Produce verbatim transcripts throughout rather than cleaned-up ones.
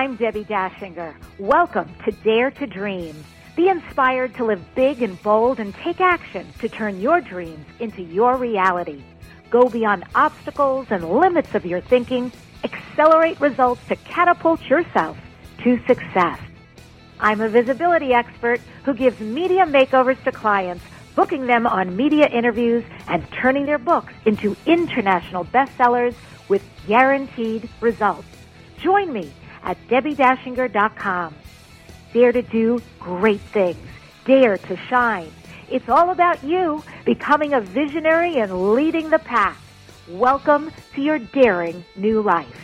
I'm Debbie Dashinger. Welcome to Dare to Dream. Be inspired to live big and bold and take action to turn your dreams into your reality. Go beyond obstacles and limits of your thinking. Accelerate results to catapult yourself to success. I'm a visibility expert who gives media makeovers to clients, booking them on media interviews and turning their books into international bestsellers with guaranteed results. Join me at debbie dashinger dot com. Dare to do great things. Dare to shine. It's all about you becoming a visionary and leading the pack. Welcome to your daring new life.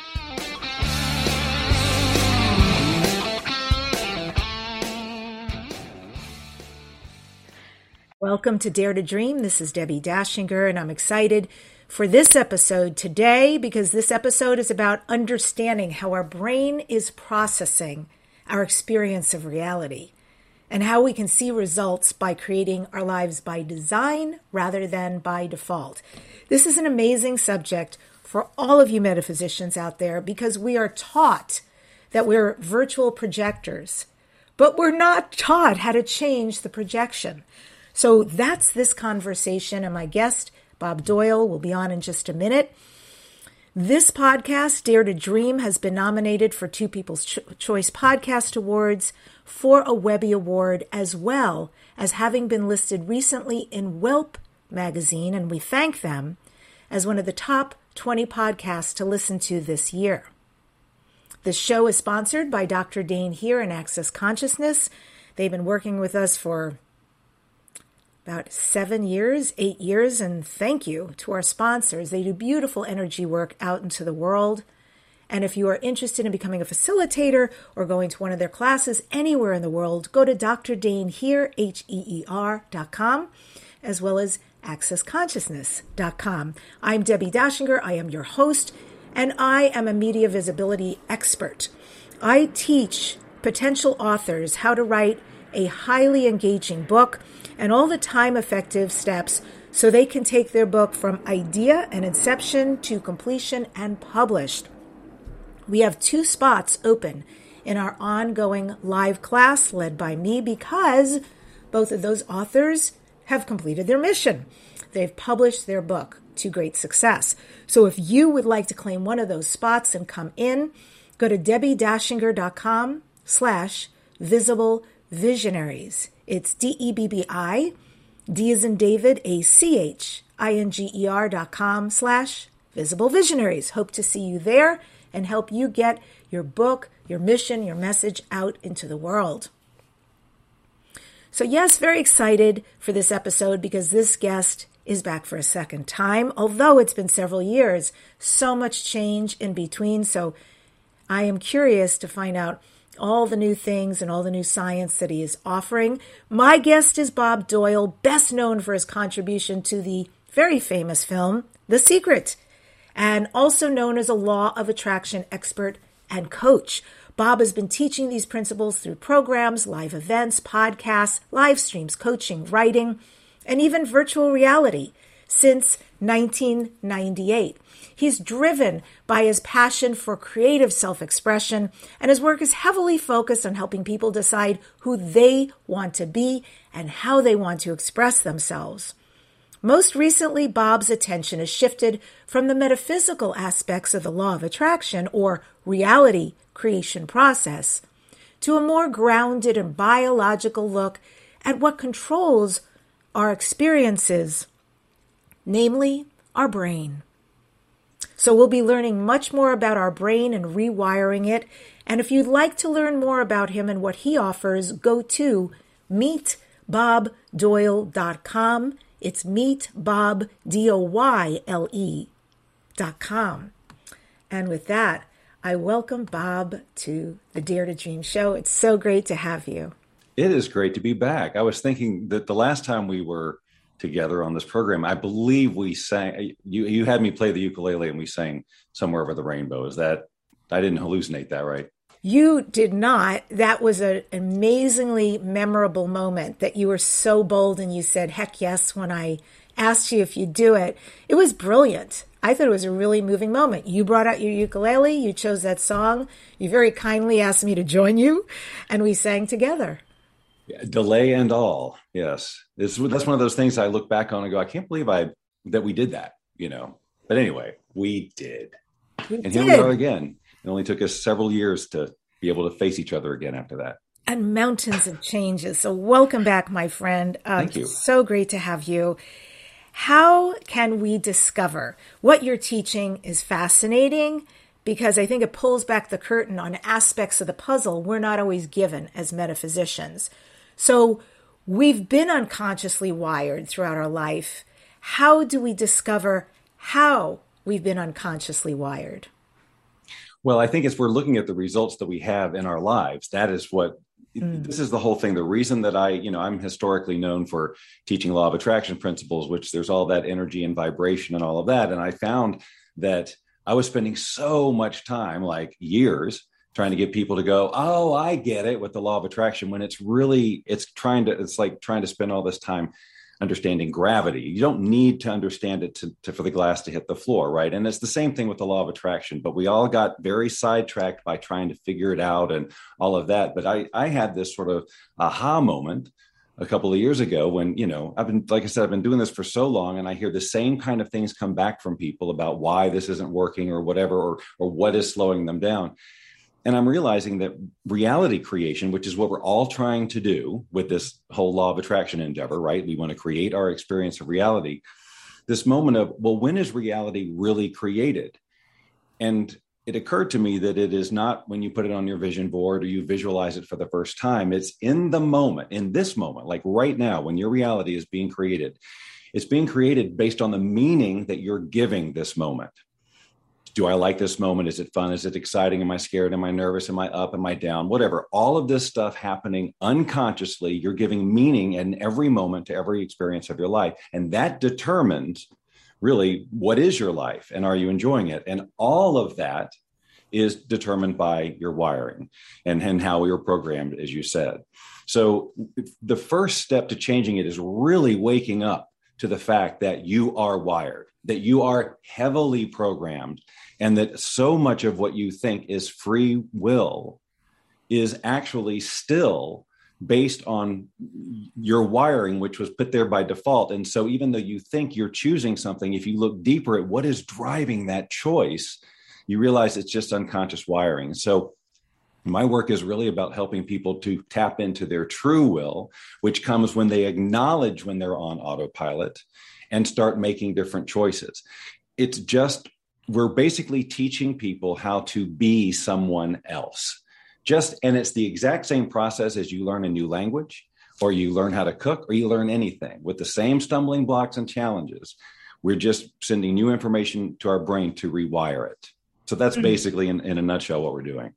Welcome to Dare to Dream. This is Debbie Dashinger, and I'm excited for this episode today because this episode is about understanding how our brain is processing our experience of reality and how we can see results by creating our lives by design rather than by default. This is an amazing subject for all of you metaphysicians out there because we are taught that we're virtual projectors, but we're not taught how to change the projection. So that's this conversation, and my guest, Bob Doyle, will be on in just a minute. This podcast, Dare to Dream, has been nominated for two People's Cho- Choice Podcast Awards, for a Webby Award, as well as having been listed recently in Whelp magazine, and we thank them, as one of the top twenty podcasts to listen to this year. This show is sponsored by Doctor Dain Heer and Access Consciousness. They've been working with us for about seven years, eight years, and thank you to our sponsors. They do beautiful energy work out into the world. And if you are interested in becoming a facilitator or going to one of their classes anywhere in the world, go to Dr Dain Heer, H E E R dot com, as well as access consciousness dot com. I'm Debbie Dashinger. I am your host, and I am a media visibility expert. I teach potential authors how to write a highly engaging book and all the time-effective steps so they can take their book from idea and inception to completion and published. We have two spots open in our ongoing live class led by me because both of those authors have completed their mission. They've published their book to great success. So if you would like to claim one of those spots and come in, go to debbie dashinger dot com slash visible visionaries. It's D E B B I, D as in David, A C H I N G E R dot com slash visible visionaries. Hope to see you there and help you get your book, your mission, your message out into the world. So yes, very excited for this episode because this guest is back for a second time. Although it's been several years, so much change in between. So I am curious to find out all the new things and all the new science that he is offering. My guest is Bob Doyle, best known for his contribution to the very famous film, The Secret, and also known as a law of attraction expert and coach. Bob has been teaching these principles through programs, live events, podcasts, live streams, coaching, writing, and even virtual reality since nineteen ninety-eight. He's driven by his passion for creative self-expression, and his work is heavily focused on helping people decide who they want to be and how they want to express themselves. Most recently, Bob's attention has shifted from the metaphysical aspects of the law of attraction or reality creation process to a more grounded and biological look at what controls our experiences, namely our brain. So we'll be learning much more about our brain and rewiring it. And if you'd like to learn more about him and what he offers, go to meet bob doyle dot com. It's meet bob, D O Y L E, dot com. And with that, I welcome Bob to the Dare to Dream show. It's so great to have you. It is great to be back. I was thinking that the last time we were together on this program, I believe we sang, you you had me play the ukulele and we sang Somewhere Over the Rainbow. Is that, I didn't hallucinate that, right? You did not. That was an amazingly memorable moment that you were so bold and you said, heck yes, when I asked you if you'd do it. It was brilliant. I I thought it was a really moving moment. You brought out your ukulele, you chose that song, you very kindly asked me to join you, and we sang together. Yeah, delay and all, yes. It's, that's one of those things I look back on and go, I can't believe I that we did that, you know. But anyway, we did. We and did. Here we are again. It only took us several years to be able to face each other again after that. And mountains of changes. So welcome back, my friend. Um, Thank you. So great to have you. How can we discover what you're teaching is fascinating? Because I think it pulls back the curtain on aspects of the puzzle we're not always given as metaphysicians. So we've been unconsciously wired throughout our life. How do we discover how we've been unconsciously wired? Well, I think as we're looking at the results that we have in our lives, that is what mm. this is the whole thing. The reason that I, you know, I'm historically known for teaching law of attraction principles, which there's all that energy and vibration and all of that. And I found that I was spending so much time, like years, trying to get people to go, oh, I get it with the law of attraction, when it's really, it's trying to, it's like trying to spend all this time understanding gravity. You don't need to understand it to, to for the glass to hit the floor, right? And it's the same thing with the law of attraction, but we all got very sidetracked by trying to figure it out and all of that. But I, I had this sort of aha moment a couple of years ago when, you know, I've been, like I said, I've been doing this for so long, and I hear the same kind of things come back from people about why this isn't working or whatever, or, or what is slowing them down. And I'm realizing that reality creation, which is what we're all trying to do with this whole law of attraction endeavor, right? We want to create our experience of reality. This moment of, well, when is reality really created? And it occurred to me that it is not when you put it on your vision board or you visualize it for the first time. It's in the moment, in this moment, like right now, when your reality is being created. It's being created based on the meaning that you're giving this moment. Do I like this moment? Is it fun? Is it exciting? Am I scared? Am I nervous? Am I up? Am I down? Whatever. All of this stuff happening unconsciously, you're giving meaning in every moment to every experience of your life. And that determines really what is your life and are you enjoying it? And all of that is determined by your wiring and, and how you're programmed, as you said. So the first step to changing it is really waking up to the fact that you are wired, that you are heavily programmed, and that so much of what you think is free will is actually still based on your wiring, which was put there by default. And so even though you think you're choosing something, if you look deeper at what is driving that choice, you realize it's just unconscious wiring. So my work is really about helping people to tap into their true will, which comes when they acknowledge when they're on autopilot and start making different choices. It's just, we're basically teaching people how to be someone else. Just, and it's the exact same process as you learn a new language, or you learn how to cook, or you learn anything with the same stumbling blocks and challenges. We're just sending new information to our brain to rewire it. So that's mm-hmm. basically in, in a nutshell what we're doing.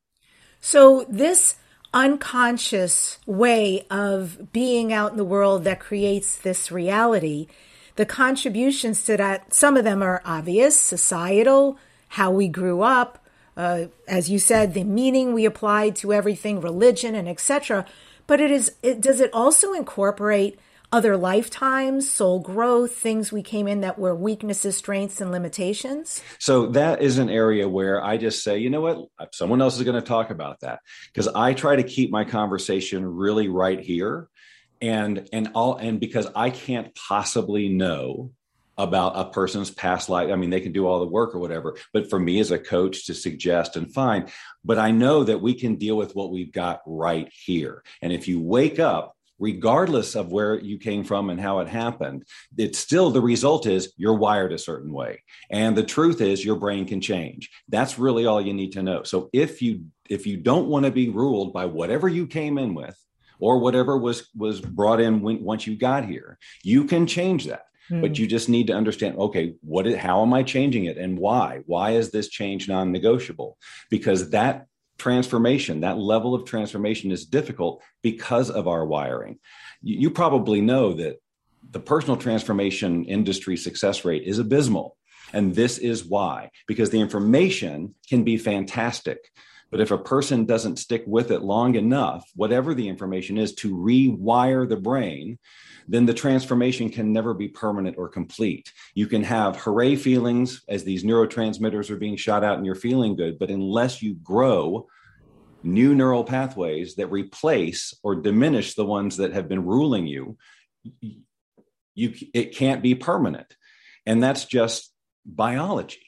So this unconscious way of being out in the world that creates this reality, the contributions to that, some of them are obvious, societal, how we grew up, uh, as you said, the meaning we applied to everything, religion and et cetera. But it is, it, does it also incorporate other lifetimes, soul growth, things we came in that were weaknesses, strengths, and limitations? So that is an area where I just say, you know what, someone else is going to talk about that, because I try to keep my conversation really right here. And, and all, and because I can't possibly know about a person's past life. I mean, they can do all the work or whatever, but for me as a coach to suggest and fine, but I know that we can deal with what we've got right here. And if you wake up, regardless of where you came from and how it happened, it's still, the result is you're wired a certain way. And the truth is your brain can change. That's really all you need to know. So if you, if you don't want to be ruled by whatever you came in with, or whatever was, was brought in when, once you got here, you can change that. Mm. But you just need to understand, okay, what is, how am I changing it and why? Why is this change non-negotiable? Because that transformation, that level of transformation is difficult because of our wiring. You, you probably know that the personal transformation industry success rate is abysmal. And this is why, because the information can be fantastic, But if a person doesn't stick with it long enough, whatever the information is, to rewire the brain, then the transformation can never be permanent or complete. You can have hooray feelings as these neurotransmitters are being shot out and you're feeling good, but unless you grow new neural pathways that replace or diminish the ones that have been ruling you, you it can't be permanent. And that's just biology.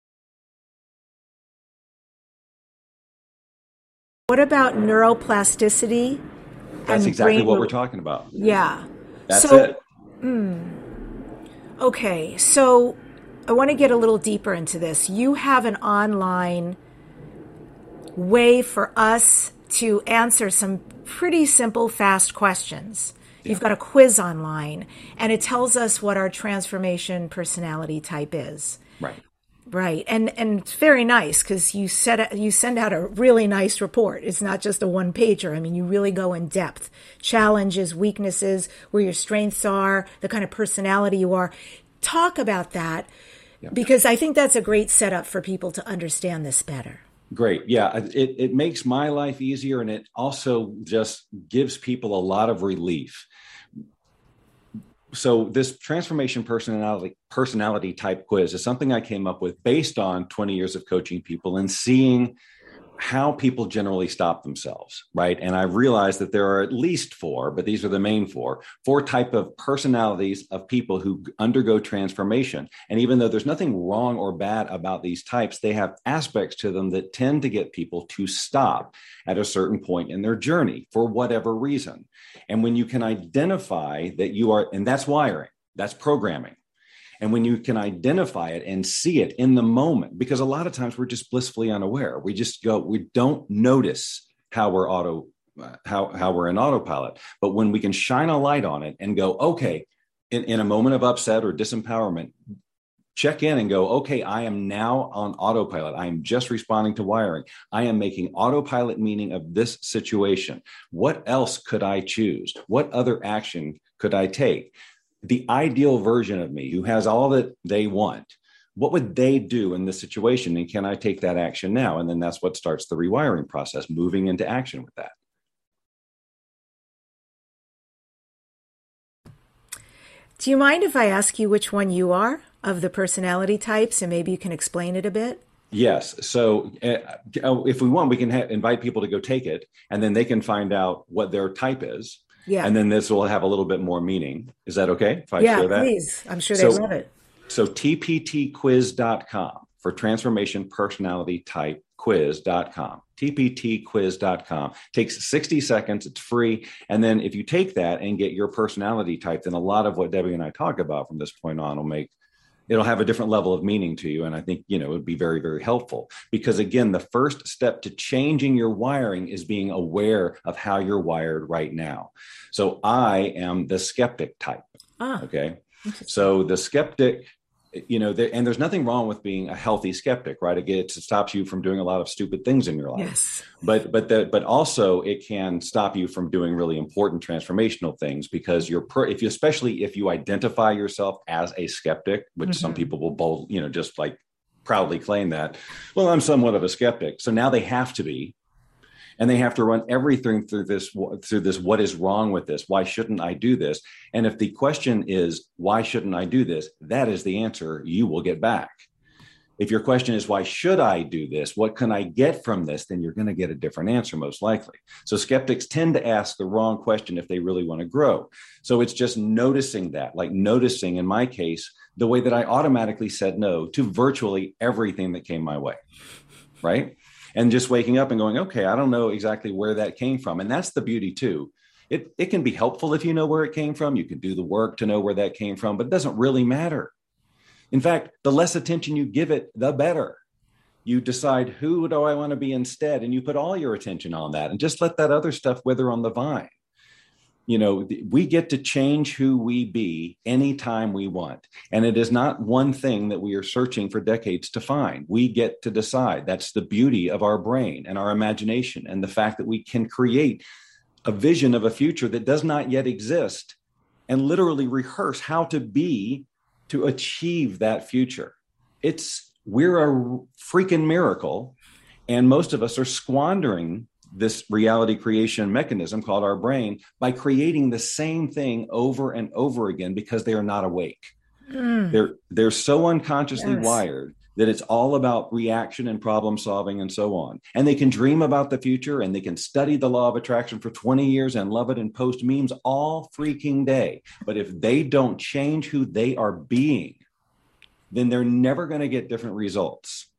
What about neuroplasticity? That's and exactly brain what re- we're talking about. Yeah. That's so, it. Mm, okay. So I want to get a little deeper into this. You have an online way for us to answer some pretty simple, fast questions. Yeah. You've got a quiz online, and it tells us what our transformation personality type is. Right. Right. And and it's very nice because you set you send out a really nice report. It's not just a one pager. I mean, you really go in depth. Challenges, weaknesses, where your strengths are, the kind of personality you are. Talk about that, yeah. because I think that's a great setup for people to understand this better. Great. Yeah. It, it makes my life easier, and it also just gives people a lot of relief. So this transformation personality personality type quiz is something I came up with based on twenty years of coaching people and seeing how people generally stop themselves, right? And I realized that there are at least four, but these are the main four, four type of personalities of people who undergo transformation. And even though there's nothing wrong or bad about these types, they have aspects to them that tend to get people to stop at a certain point in their journey for whatever reason. And when you can identify that you are, and that's wiring, that's programming. And when you can identify it and see it in the moment, because a lot of times we're just blissfully unaware. We just go, we don't notice how we're auto, how, how we're in autopilot. But when we can shine a light on it and go, okay, in, in a moment of upset or disempowerment, check in and go, okay, I am now on autopilot. I am just responding to wiring. I am making autopilot meaning of this situation. What else could I choose? What other action could I take? The ideal version of me who has all that they want, what would they do in this situation? And can I take that action now? And then that's what starts the rewiring process, moving into action with that. Do you mind if I ask you which one you are of the personality types, and maybe you can explain it a bit? Yes. So uh, if we want, we can ha- invite people to go take it, and then they can find out what their type is. Yeah. And then this will have a little bit more meaning. Is that okay if I yeah, share that? Yeah, please. I'm sure so, they love it. So T P T quiz dot com for transformation personality type quiz dot com. T P T quiz dot com takes sixty seconds. It's free. And then if you take that and get your personality type, then a lot of what Debbie and I talk about from this point on will make it'll have a different level of meaning to you. And I think, you know, it would be very, very helpful because again, the first step to changing your wiring is being aware of how you're wired right now. So I am the skeptic type. Ah, okay. So the skeptic, you know, there, and there's nothing wrong with being a healthy skeptic, right? Again, it stops you from doing a lot of stupid things in your life. Yes. But but the, but also it can stop you from doing really important transformational things because you're per, if you especially if you identify yourself as a skeptic, which mm-hmm. some people will bold, you know, just like proudly claim that. Well, I'm somewhat of a skeptic, so now they have to be. And they have to run everything through this, through this, what is wrong with this? Why shouldn't I do this? And if the question is, why shouldn't I do this? That is the answer you will get back. If your question is, why should I do this? What can I get from this? Then you're going to get a different answer, most likely. So skeptics tend to ask the wrong question if they really want to grow. So it's just noticing that, like noticing, in my case, the way that I automatically said no to virtually everything that came my way, right? And just waking up and going, okay, I don't know exactly where that came from. And that's the beauty too. It, it can be helpful if you know where it came from. You can do the work to know where that came from, but it doesn't really matter. In fact, the less attention you give it, the better. You decide, who do I want to be instead? And you put all your attention on that and just let that other stuff wither on the vine. You know, we get to change who we be anytime we want. And it is not one thing that we are searching for decades to find. We get to decide. That's the beauty of our brain and our imagination and the fact that we can create a vision of a future that does not yet exist and literally rehearse how to be to achieve that future. It's, we're a freaking miracle. And most of us are squandering this reality creation mechanism called our brain by creating the same thing over and over again because they are not awake. Mm. They're they're so unconsciously yes. wired that it's all about reaction and problem solving and so on. And they can dream about the future and they can study the law of attraction for twenty years and love it and post memes all freaking day. But if they don't change who they are being, then they're never going to get different results.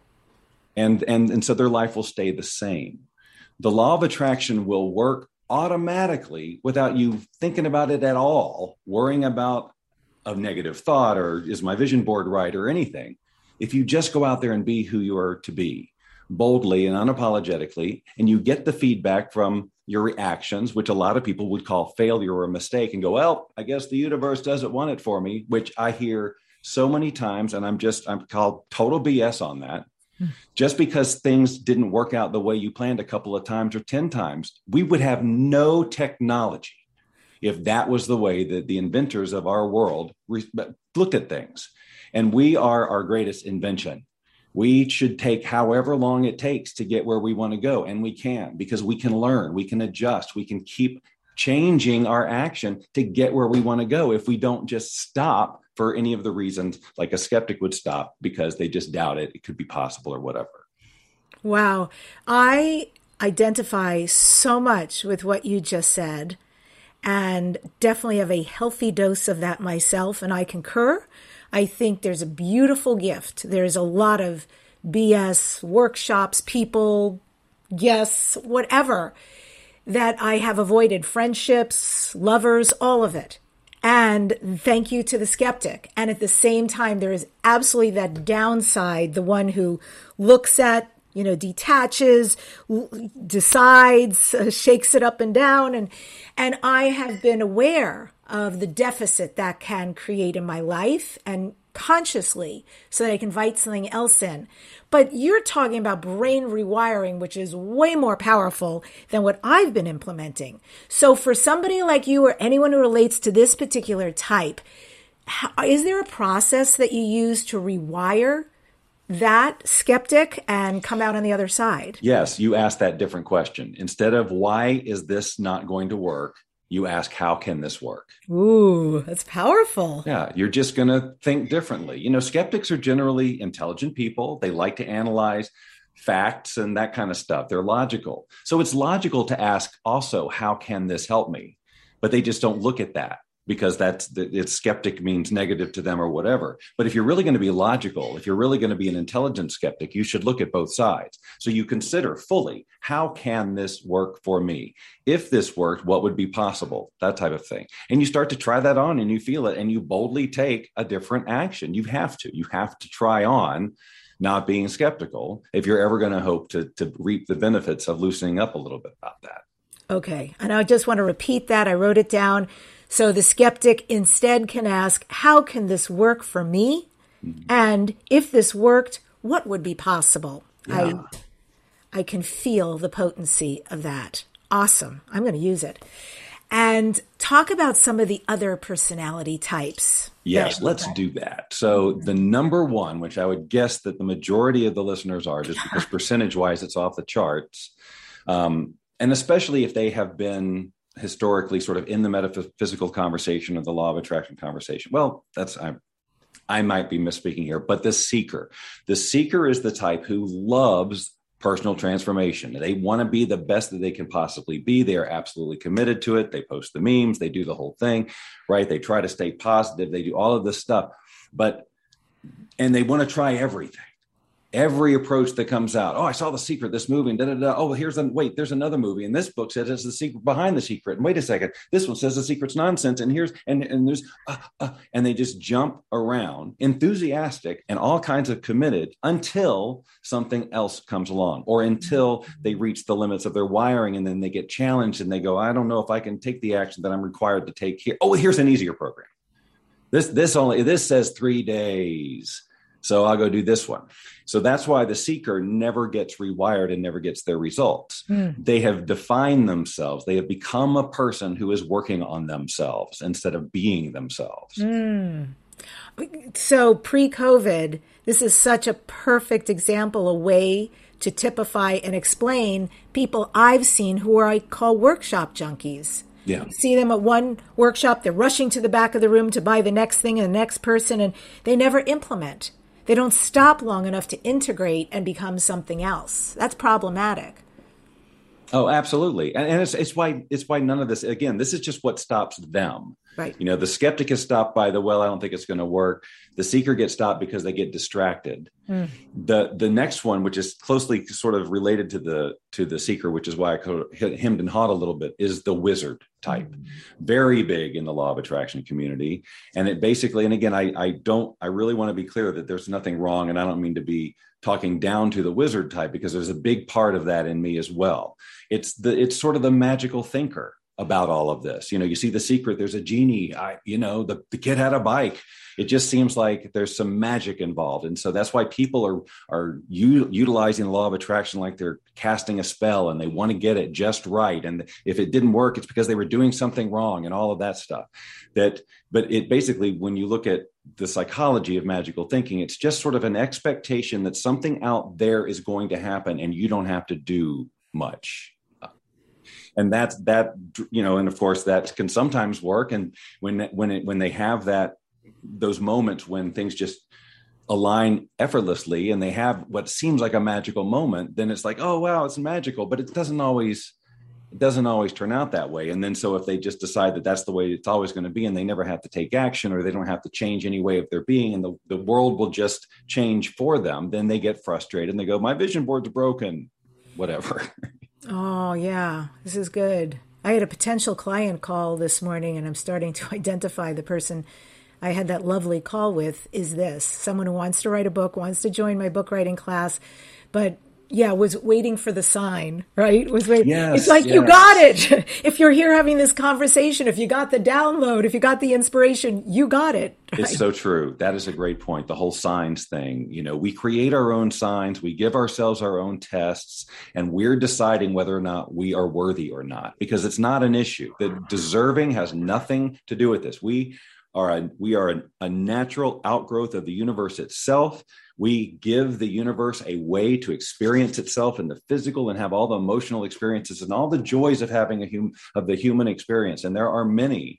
And, and, and so their life will stay the same. The law of attraction will work automatically without you thinking about it at all, worrying about a negative thought or is my vision board right or anything. If you just go out there and be who you are to be, boldly and unapologetically, and you get the feedback from your reactions, which a lot of people would call failure or a mistake, and go, well, I guess the universe doesn't want it for me, which I hear so many times, and I'm just, I'm called total B S on that. Just because things didn't work out the way you planned a couple of times or ten times, we would have no technology if that was the way that the inventors of our world re- looked at things. And we are our greatest invention. We should take however long it takes to get where we want to go. And we can, because we can learn, we can adjust, we can keep changing our action to get where we want to go if we don't just stop for any of the reasons like a skeptic would stop because they just doubt it. It could be possible or whatever. Wow. I identify so much with what you just said and definitely have a healthy dose of that myself. And I concur. I think there's a beautiful gift. There's a lot of B S workshops, people, yes, whatever, that I have avoided, friendships, lovers, all of it. And thank you to the skeptic. And at the same time, there is absolutely that downside, the one who looks at, you know, detaches, decides, uh, shakes it up and down. And, and I have been aware of the deficit that can create in my life and consciously so that I can invite something else in. But you're talking about brain rewiring, which is way more powerful than what I've been implementing. So for somebody like you or anyone who relates to this particular type, how, is there a process that you use to rewire that skeptic and come out on the other side? Yes, you asked that different question. Instead of why is this not going to work, you ask, how can this work? Ooh, that's powerful. Yeah, you're just going to think differently. You know, skeptics are generally intelligent people. They like to analyze facts and that kind of stuff. They're logical. So it's logical to ask also, how can this help me? But they just don't look at that because that's the, it's skeptic means negative to them or whatever. But if you're really going to be logical, if you're really going to be an intelligent skeptic, you should look at both sides. So you consider fully, how can this work for me? If this worked, what would be possible? That type of thing. And you start to try that on and you feel it and you boldly take a different action. You have to. You have to try on not being skeptical if you're ever going to hope to, to reap the benefits of loosening up a little bit about that. Okay. And I just want to repeat that. I wrote it down. So the skeptic instead can ask, how can this work for me? Mm-hmm. And if this worked, what would be possible? Yeah. I I can feel the potency of that. Awesome. I'm going to use it. And talk about some of the other personality types. Yes, let's do that. So the number one, which I would guess that the majority of the listeners are, just because percentage-wise it's off the charts, um, and especially if they have been historically sort of in the metaphysical conversation or the law of attraction conversation. Well, that's, I, I might be misspeaking here, but the seeker. The seeker is the type who loves personal transformation. They want to be the best that they can possibly be. They are absolutely committed to it. They post the memes, they do the whole thing, right? They try to stay positive. They do all of this stuff, but, and they want to try everything. Every approach that comes out. Oh, I saw The Secret, this movie, and da da da. Oh, here's the wait. There's another movie, and this book says it's the secret behind the secret. And wait a second, this one says the secret's nonsense. And here's and and there's uh, uh, and they just jump around, enthusiastic and all kinds of committed until something else comes along, or until they reach the limits of their wiring, and then they get challenged and they go, I don't know if I can take the action that I'm required to take here. Oh, here's an easier program. This this only this says three days. So I'll go do this one. So that's why the seeker never gets rewired and never gets their results. Mm. They have defined themselves. They have become a person who is working on themselves instead of being themselves. Mm. So pre-COVID, this is such a perfect example, a way to typify and explain people I've seen who are, I call workshop junkies. Yeah. You see them at one workshop, they're rushing to the back of the room to buy the next thing and the next person, and they never implement. They don't stop long enough to integrate and become something else. That's problematic. Oh, absolutely. And, and it's, it's why it's why none of this, again, this is just what stops them. Right. You know, the skeptic is stopped by the, well, I don't think it's going to work. The seeker gets stopped because they get distracted. Mm. The the next one, which is closely sort of related to the to the seeker, which is why I hemmed and hawed a little bit, is the wizard type. Mm. Very big in the law of attraction community. And it basically, and again, I, I don't, I really want to be clear that there's nothing wrong. And I don't mean to be talking down to the wizard type, because there's a big part of that in me as well. It's the, it's sort of the magical thinker about all of this. You know, you see The Secret, there's a genie, I, you know, the, the kid had a bike. It just seems like there's some magic involved. And so that's why people are, are u- utilizing the law of attraction like they're casting a spell, and they want to get it just right. And if it didn't work, it's because they were doing something wrong and all of that stuff. That, but it basically, when you look at the psychology of magical thinking, it's just sort of an expectation that something out there is going to happen and you don't have to do much. And that's that, you know, and of course that can sometimes work. And when, when it, when they have that, those moments when things just align effortlessly and they have what seems like a magical moment, then it's like, oh, wow, it's magical, but it doesn't always, it doesn't always turn out that way. And then, so if they just decide that that's the way it's always going to be, and they never have to take action, or they don't have to change any way of their being, and the, the world will just change for them, then they get frustrated and they go, my vision board's broken, whatever. Oh, yeah, this is good. I had a potential client call this morning, and I'm starting to identify the person I had that lovely call with is this. Someone who wants to write a book, wants to join my book writing class, but yeah, was waiting for the sign, right? Was waiting. Yes, it's like, yes. You got it. If you're here having this conversation, if you got the download, if you got the inspiration, you got it. Right? It's so true. That is a great point. The whole signs thing, you know, we create our own signs, we give ourselves our own tests, and we're deciding whether or not we are worthy or not, because it's not an issue. The deserving has nothing to do with this. We are a, we are a, a natural outgrowth of the universe itself. We give the universe a way to experience itself in the physical and have all the emotional experiences and all the joys of having a hum, of the human experience. And there are many.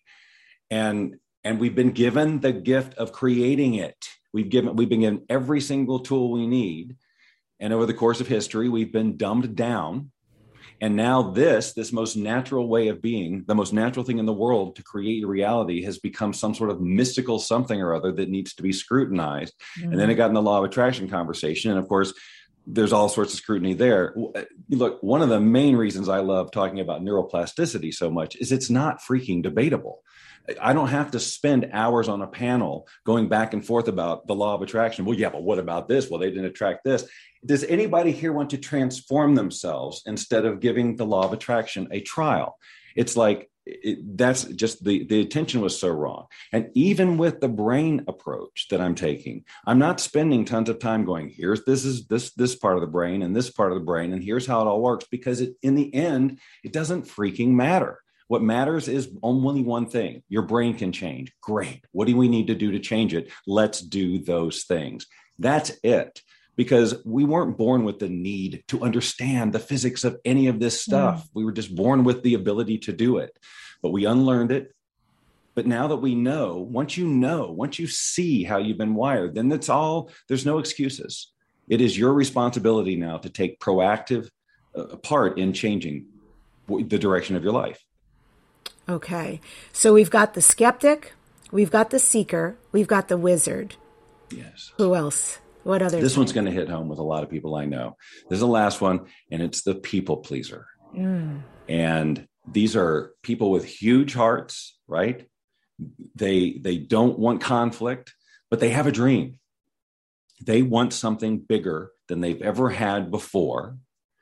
And, and we've been given the gift of creating it. We've given, we've been given every single tool we need. And over the course of history, we've been dumbed down. And now this, this most natural way of being, the most natural thing in the world to create reality, has become some sort of mystical something or other that needs to be scrutinized. Mm-hmm. And then it got in the law of attraction conversation. And of course, there's all sorts of scrutiny there. Look, one of the main reasons I love talking about neuroplasticity so much is it's not freaking debatable. I don't have to spend hours on a panel going back and forth about the law of attraction. Well, yeah, but what about this? Well, they didn't attract this. Does anybody here want to transform themselves instead of giving the law of attraction a trial? It's like, it, that's just the, the attention was so wrong. And even with the brain approach that I'm taking, I'm not spending tons of time going, here's this is this, this part of the brain and this part of the brain, and here's how it all works, because it, in the end, it doesn't freaking matter. What matters is only one thing. Your brain can change. Great. What do we need to do to change it? Let's do those things. That's it. Because we weren't born with the need to understand the physics of any of this stuff. Mm. We were just born with the ability to do it. But we unlearned it. But now that we know, once you know, once you see how you've been wired, then that's all, there's no excuses. It is your responsibility now to take proactive uh, part in changing the direction of your life. Okay. So we've got the skeptic, we've got the seeker, we've got the wizard. Yes. Who else? What other? This one's going to hit home with a lot of people I know. This is the last one, and it's the people pleaser. Mm. And these are people with huge hearts, right? They, they don't want conflict, but they have a dream. They want something bigger than they've ever had before.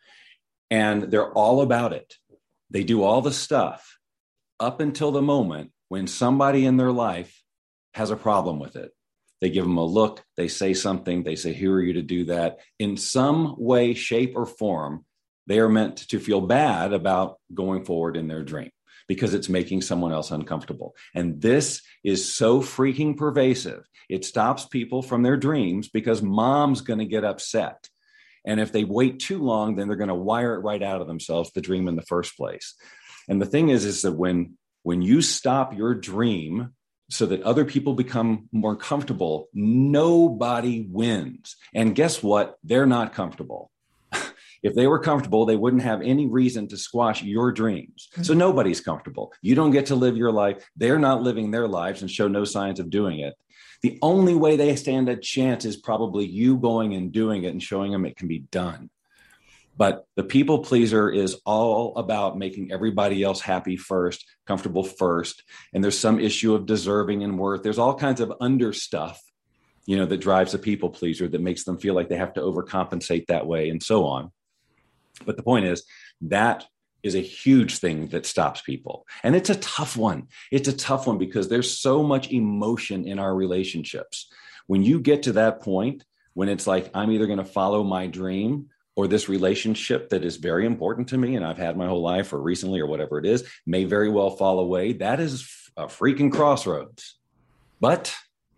And they're all about it. They do all the stuff up until the moment when somebody in their life has a problem with it. They give them a look, they say something, they say, who are you to do that? In some way, shape, or form, they are meant to feel bad about going forward in their dream because it's making someone else uncomfortable. And this is so freaking pervasive. It stops people from their dreams because mom's going to get upset. And if they wait too long, then they're going to wire it right out of themselves, the dream in the first place. And the thing is, is that when, when you stop your dream so that other people become more comfortable, nobody wins. And guess what? They're not comfortable. If they were comfortable, they wouldn't have any reason to squash your dreams. So nobody's comfortable. You don't get to live your life. They're not living their lives and show no signs of doing it. The only way they stand a chance is probably you going and doing it and showing them it can be done. But the people pleaser is all about making everybody else happy first, comfortable first. And there's some issue of deserving and worth. There's all kinds of under stuff, you know, that drives a people pleaser, that makes them feel like they have to overcompensate that way and so on. But the point is, that is a huge thing that stops people. And it's a tough one. It's a tough one because there's so much emotion in our relationships. When you get to that point, when it's like, I'm either going to follow my dream or this relationship that is very important to me and I've had my whole life or recently or whatever it is, may very well fall away. That is a freaking crossroads. But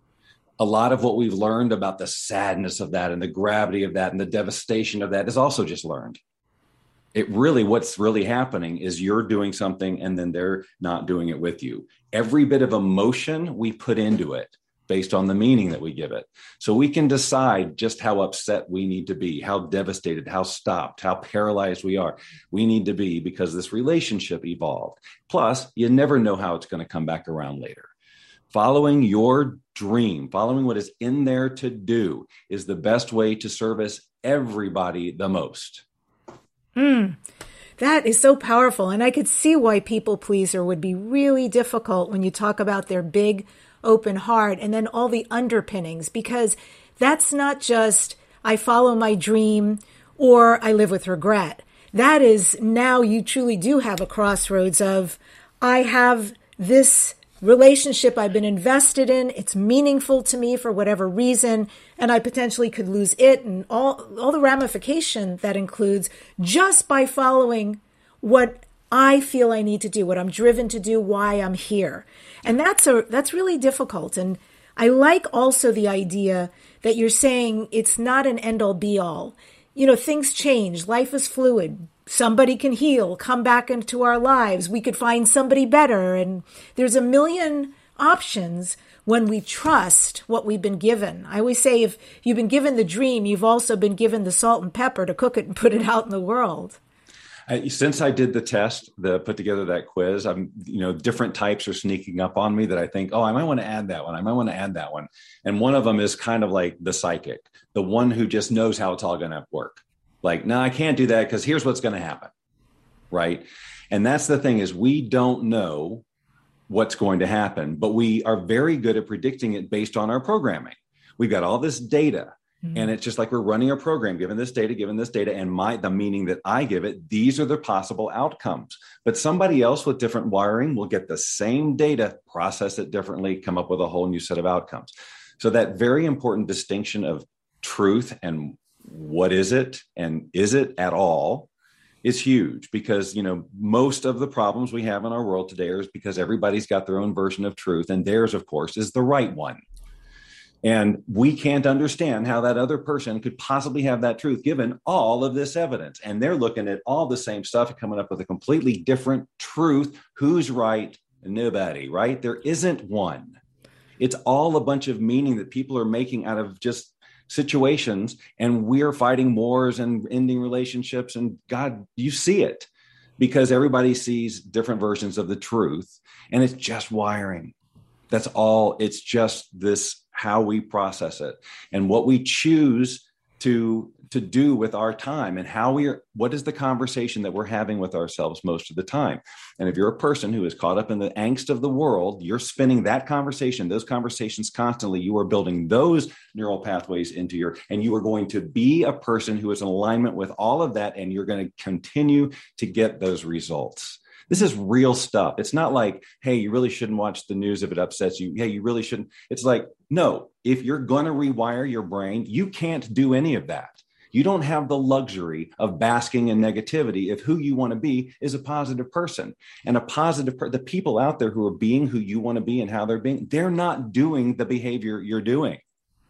a lot of what we've learned about the sadness of that and the gravity of that and the devastation of that is also just learned. It really, what's really happening is you're doing something and then they're not doing it with you. Every bit of emotion we put into it based on the meaning that we give it. So we can decide just how upset we need to be, how devastated, how stopped, how paralyzed we are. We need to be because this relationship evolved. Plus, you never know how it's going to come back around later. Following your dream, following what is in there to do is the best way to service everybody the most. Mm, that is so powerful. And I could see why people pleaser would be really difficult when you talk about their big open heart and then all the underpinnings, because that's not just I follow my dream or I live with regret. That is, now you truly do have a crossroads of I have this relationship I've been invested in. It's meaningful to me for whatever reason, and I potentially could lose it and all, all the ramification that includes just by following what I feel I need to do, what I'm driven to do, why I'm here. And that's a, that's really difficult. And I like also the idea that you're saying it's not an end all be all. You know, things change. Life is fluid. Somebody can heal, come back into our lives. We could find somebody better. And there's a million options when we trust what we've been given. I always say if you've been given the dream, you've also been given the salt and pepper to cook it and put it out in the world. I, since I did the test, the put together that quiz, I'm, you know, different types are sneaking up on me that I think, oh, I might want to add that one. I might want to add that one. And one of them is kind of like the psychic, the one who just knows how it's all going to work. Like, no, I can't do that because here's what's going to happen. Right. And that's the thing is we don't know what's going to happen, but we are very good at predicting it based on our programming. We've got all this data. And it's just like we're running a program, given this data, given this data, and my the meaning that I give it, these are the possible outcomes. But somebody else with different wiring will get the same data, process it differently, come up with a whole new set of outcomes. So that very important distinction of truth and what is it and is it at all is huge because, you know, most of the problems we have in our world today is because everybody's got their own version of truth, and theirs, of course, is the right one. And we can't understand how that other person could possibly have that truth given all of this evidence. And they're looking at all the same stuff and coming up with a completely different truth. Who's right? Nobody, right? There isn't one. It's all a bunch of meaning that people are making out of just situations. And we're fighting wars and ending relationships. And God, you see it because everybody sees different versions of the truth. And it's just wiring. That's all. It's just this how we process it and what we choose to to do with our time and how we are, what is the conversation that we're having with ourselves most of the time. And if you're a person who is caught up in the angst of the world, you're spinning that conversation, those conversations constantly. You are building those neural pathways into your, and you are going to be a person who is in alignment with all of that. And you're going to continue to get those results. This is real stuff. It's not like, hey, you really shouldn't watch the news if it upsets you. Hey, you really shouldn't. It's like, no, if you're going to rewire your brain, you can't do any of that. You don't have the luxury of basking in negativity if who you want to be is a positive person. And a positive, per- the people out there who are being who you want to be and how they're being, they're not doing the behavior you're doing.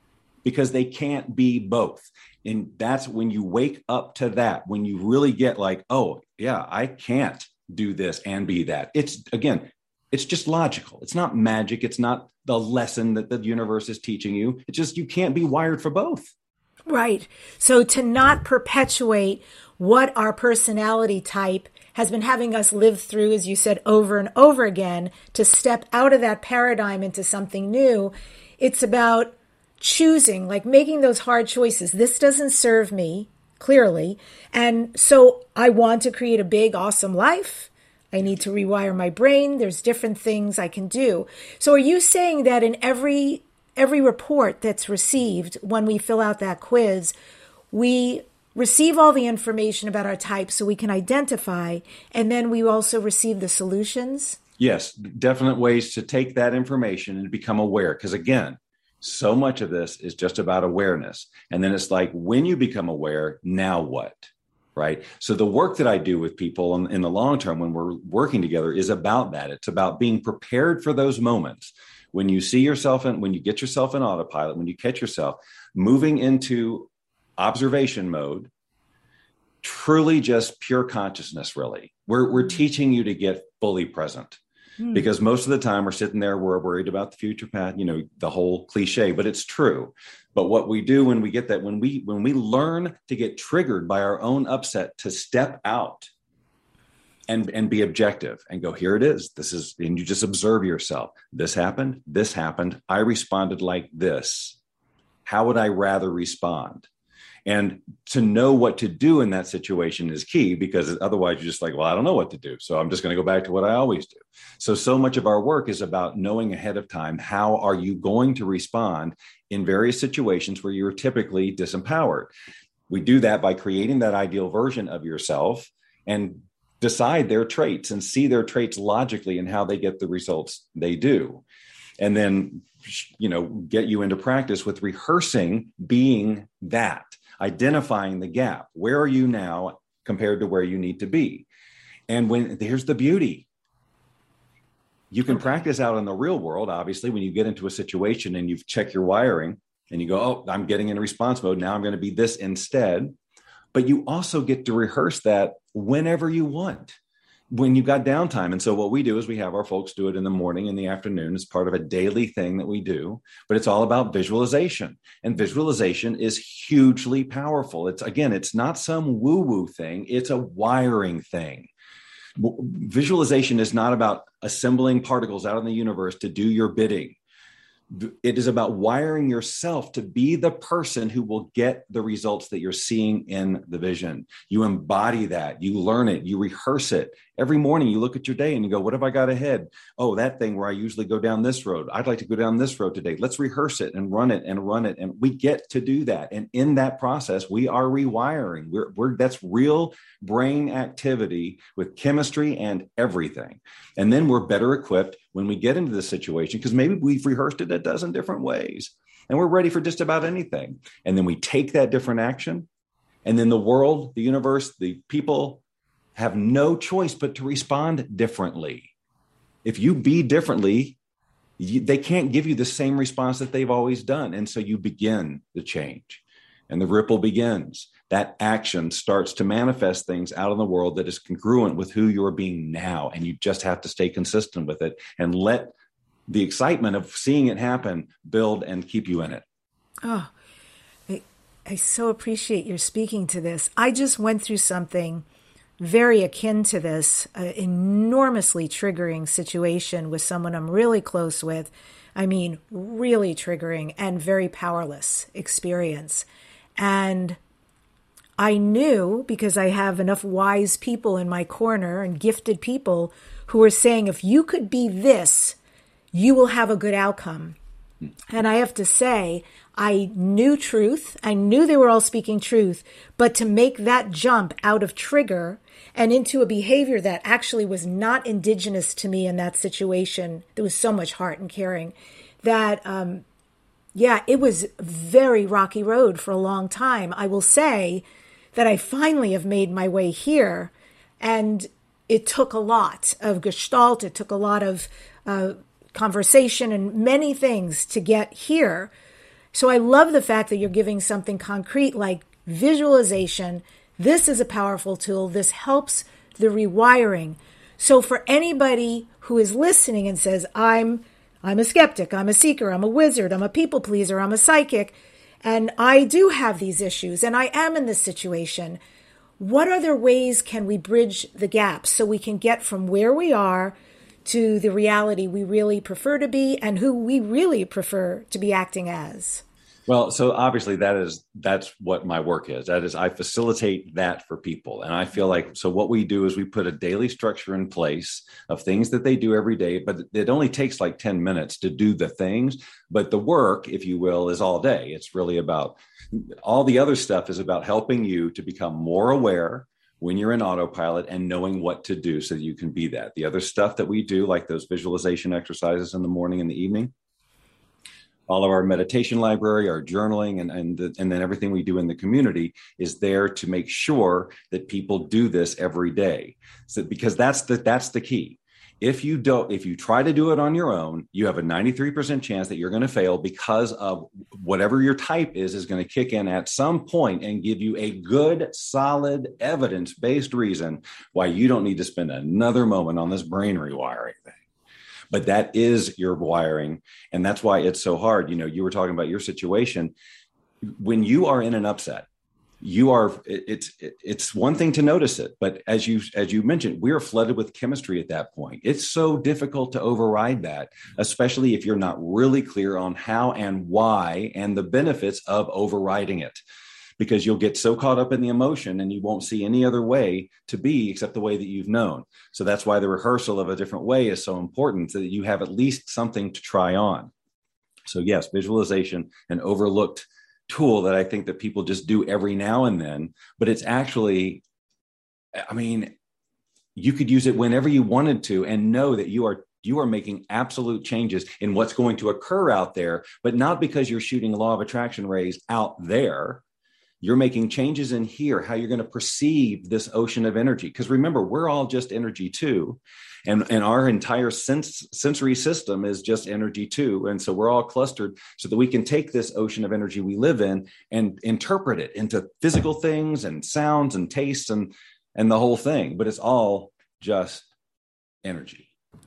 because they can't be both. And that's when you wake up to that, when you really get like, oh, yeah, I can't do this and be that. It's, again, it's just logical. It's not magic. It's not the lesson that the universe is teaching you. It's just you can't be wired for both. Right. So to not perpetuate what our personality type has been having us live through, as you said, over and over again, to step out of that paradigm into something new, it's about choosing, like making those hard choices. This doesn't serve me, clearly. And so I want to create a big, awesome life. I need to rewire my brain. There's different things I can do. So are you saying that in every every report that's received, when we fill out that quiz, we receive all the information about our type so we can identify, and then we also receive the solutions? Yes, definite ways to take that information and become aware. Because again, so much of this is just about awareness. And then it's like, when you become aware, now what? Right? So the work that I do with people in, in the long term, when we're working together, is about that. It's about being prepared for those moments. When you see yourself in, when you get yourself in autopilot, when you catch yourself moving into observation mode, truly just pure consciousness, really. We're, we're teaching you to get fully present. Hmm. Because most of the time we're sitting there, we're worried about the future path, you know, the whole cliche, but it's true. But what we do when we get that, when we when we learn to get triggered by our own upset, to step out and, and be objective and go, here it is. This is, and you just observe yourself. This happened. This happened. I responded like this. How would I rather respond? And to know what to do in that situation is key, because otherwise you're just like, well, I don't know what to do. So I'm just going to go back to what I always do. So, so much of our work is about knowing ahead of time, how are you going to respond in various situations where you're typically disempowered? We do that by creating that ideal version of yourself and decide their traits and see their traits logically and how they get the results they do. And then, you know, get you into practice with rehearsing being that. Identifying the gap. Where are you now compared to where you need to be? And when here's the beauty. You can practice out in the real world, obviously, when you get into a situation and you've checked your wiring and you go, oh, I'm getting in response mode. Now I'm going to be this instead. But you also get to rehearse that whenever you want, when you've got downtime. And so what we do is we have our folks do it in the morning and the afternoon as part of a daily thing that we do, but it's all about visualization. And visualization is hugely powerful. It's, again, it's not some woo-woo thing. It's a wiring thing. Visualization is not about assembling particles out in the universe to do your bidding. It is about wiring yourself to be the person who will get the results that you're seeing in the vision. You embody that, you learn it, you rehearse it. Every morning you look at your day and you go, what have I got ahead? Oh, that thing where I usually go down this road. I'd like to go down this road today. Let's rehearse it and run it and run it. And we get to do that. And in that process, we are rewiring. We're, we're that's real brain activity with chemistry and everything. And then we're better equipped when we get into the situation, because maybe we've rehearsed it a dozen different ways and we're ready for just about anything. And then we take that different action, and then the world, the universe, the people have no choice but to respond differently. If you be differently, you, they can't give you the same response that they've always done. And so you begin the change and the ripple begins. That action starts to manifest things out in the world that is congruent with who you're being now. And you just have to stay consistent with it and let the excitement of seeing it happen build and keep you in it. Oh, I, I so appreciate your speaking to this. I just went through something very akin to this, an enormously triggering situation with someone I'm really close with. I mean, really triggering and very powerless experience. And I knew, because I have enough wise people in my corner and gifted people who were saying, if you could be this, you will have a good outcome. And I have to say, I knew truth. I knew they were all speaking truth. But to make that jump out of trigger and into a behavior that actually was not indigenous to me in that situation, there was so much heart and caring that, um, yeah, it was a very rocky road for a long time. I will say that I finally have made my way here. And it took a lot of gestalt. It took a lot of uh, conversation and many things to get here. So I love the fact that you're giving something concrete like visualization. This is a powerful tool. This helps the rewiring. So for anybody who is listening and says, I'm I'm a skeptic, I'm a seeker, I'm a wizard, I'm a people pleaser, I'm a psychic, and I do have these issues, and I am in this situation, what other ways can we bridge the gaps so we can get from where we are to the reality we really prefer to be and who we really prefer to be acting as? Well, so obviously that is, that's what my work is. That is, I facilitate that for people. And I feel like, so what we do is we put a daily structure in place of things that they do every day, but it only takes like ten minutes to do the things. But the work, if you will, is all day. It's really about, all the other stuff is about helping you to become more aware when you're in autopilot and knowing what to do so that you can be that. The other stuff that we do, like those visualization exercises in the morning and the evening, all of our meditation library, our journaling, and and, the, and then everything we do in the community is there to make sure that people do this every day. So, because that's the that's the key. If you don't, if you try to do it on your own, you have a ninety-three percent chance that you're going to fail because of whatever your type is, is going to kick in at some point and give you a good, solid, evidence-based reason why you don't need to spend another moment on this brain rewiring thing. But that is your wiring. And that's why it's so hard. You know, you were talking about your situation. When you are in an upset, you are, it's, it's one thing to notice it. But as you, as you mentioned, we are flooded with chemistry at that point. It's so difficult to override that, especially if you're not really clear on how and why and the benefits of overriding it. Because you'll get so caught up in the emotion and you won't see any other way to be except the way that you've known. So that's why the rehearsal of a different way is so important, so that you have at least something to try on. So yes, visualization, an overlooked tool that I think that people just do every now and then, but it's actually, I mean, you could use it whenever you wanted to and know that you are you are making absolute changes in what's going to occur out there, but not because you're shooting law of attraction rays out there. You're making changes in here, how you're going to perceive this ocean of energy. Because remember, we're all just energy too. And, and our entire sense, sensory system is just energy too. And so we're all clustered so that we can take this ocean of energy we live in and interpret it into physical things and sounds and tastes and, and the whole thing. But it's all just energy.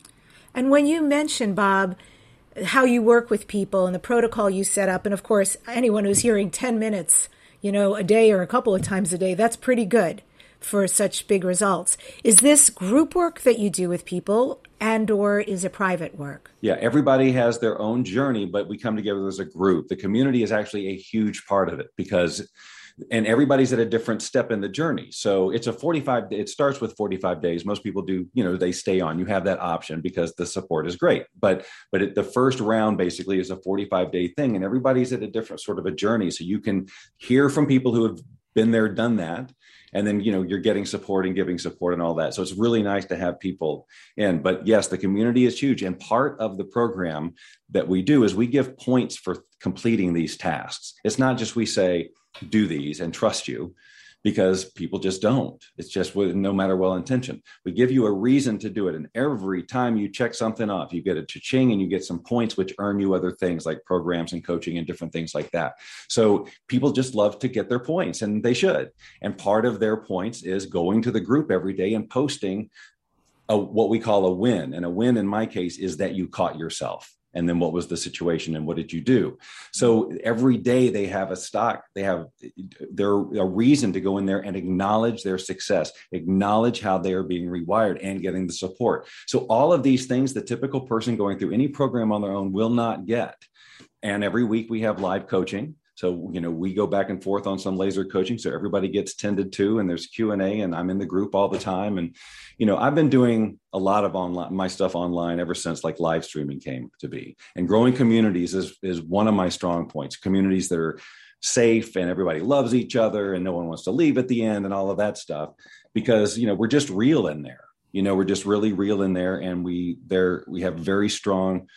And when you mention, Bob, how you work with people and the protocol you set up, and of course, anyone who's hearing ten minutes you know, a day or a couple of times a day, that's pretty good for such big results. Is this group work that you do with people and or is it private work? Yeah, everybody has their own journey, but we come together as a group. The community is actually a huge part of it because, and everybody's at a different step in the journey. So it's a forty-five, it starts with forty-five days. Most people do, you know, they stay on. You have that option because the support is great. But but it, the first round basically is a forty-five day thing and everybody's at a different sort of a journey. So you can hear from people who have been there, done that. And then, you know, you're getting support and giving support and all that. So it's really nice to have people in. But yes, the community is huge. And part of the program that we do is we give points for completing these tasks. It's not just we say, do these and trust you, because people just don't. It's just with no matter well intention. We give you a reason to do it. And every time you check something off, you get a cha-ching and you get some points, which earn you other things like programs and coaching and different things like that. So people just love to get their points and they should. And part of their points is going to the group every day and posting a, what we call a win. And a win in my case is that you caught yourself. And then what was the situation and what did you do? So every day they have a stock, they have their a reason to go in there and acknowledge their success, acknowledge how they are being rewired and getting the support. So all of these things, the typical person going through any program on their own will not get. And every week we have live coaching. So, you know, we go back and forth on some laser coaching. So everybody gets tended to and there's Q and A and I'm in the group all the time. And, you know, I've been doing a lot of online, my stuff online ever since like live streaming came to be. And growing communities is, is one of my strong points, communities that are safe and everybody loves each other and no one wants to leave at the end and all of that stuff, because, you know, we're just real in there. You know, we're just really real in there. And we there we have very strong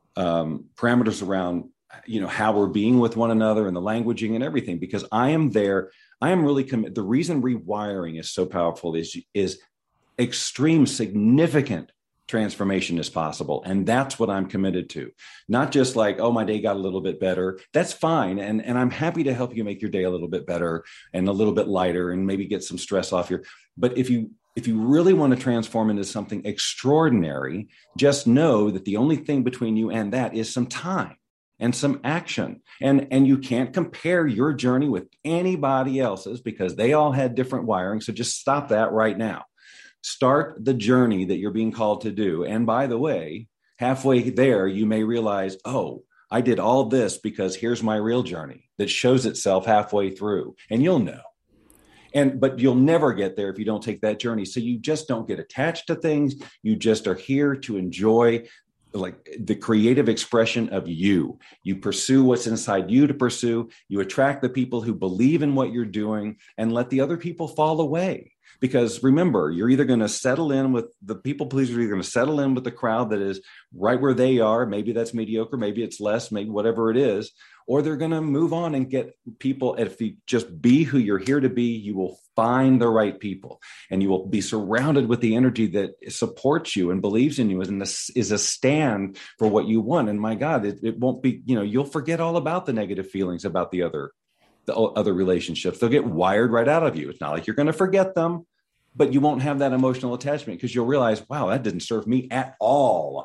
um, parameters around you know, how we're being with one another and the languaging and everything, because I am there. I am really committed. The reason rewiring is so powerful is, is extreme, significant transformation is possible. And that's what I'm committed to. Not just like, oh, my day got a little bit better. That's fine. And, and I'm happy to help you make your day a little bit better and a little bit lighter and maybe get some stress off your. But if you if you really want to transform into something extraordinary, just know that the only thing between you and that is some time and some action. And, and you can't compare your journey with anybody else's because they all had different wiring. So just stop that right now. Start the journey that you're being called to do. And by the way, halfway there, you may realize, oh, I did all this because here's my real journey that shows itself halfway through. And you'll know. And but you'll never get there if you don't take that journey. So you just don't get attached to things. You just are here to enjoy like the creative expression of you. You pursue what's inside you to pursue. You attract the people who believe in what you're doing and let the other people fall away. Because remember, you're either going to settle in with the people pleasers, you're going to settle in with the crowd that is right where they are. Maybe that's mediocre, maybe it's less, maybe whatever it is, or they're going to move on and get people. If you just be who you're here to be, you will find the right people and you will be surrounded with the energy that supports you and believes in you and is a stand for what you want. And my God, it, it won't be, you know, you'll forget all about the negative feelings about the other, the other relationships. They'll get wired right out of you. It's not like you're going to forget them, but you won't have that emotional attachment because you'll realize, wow, that didn't serve me at all.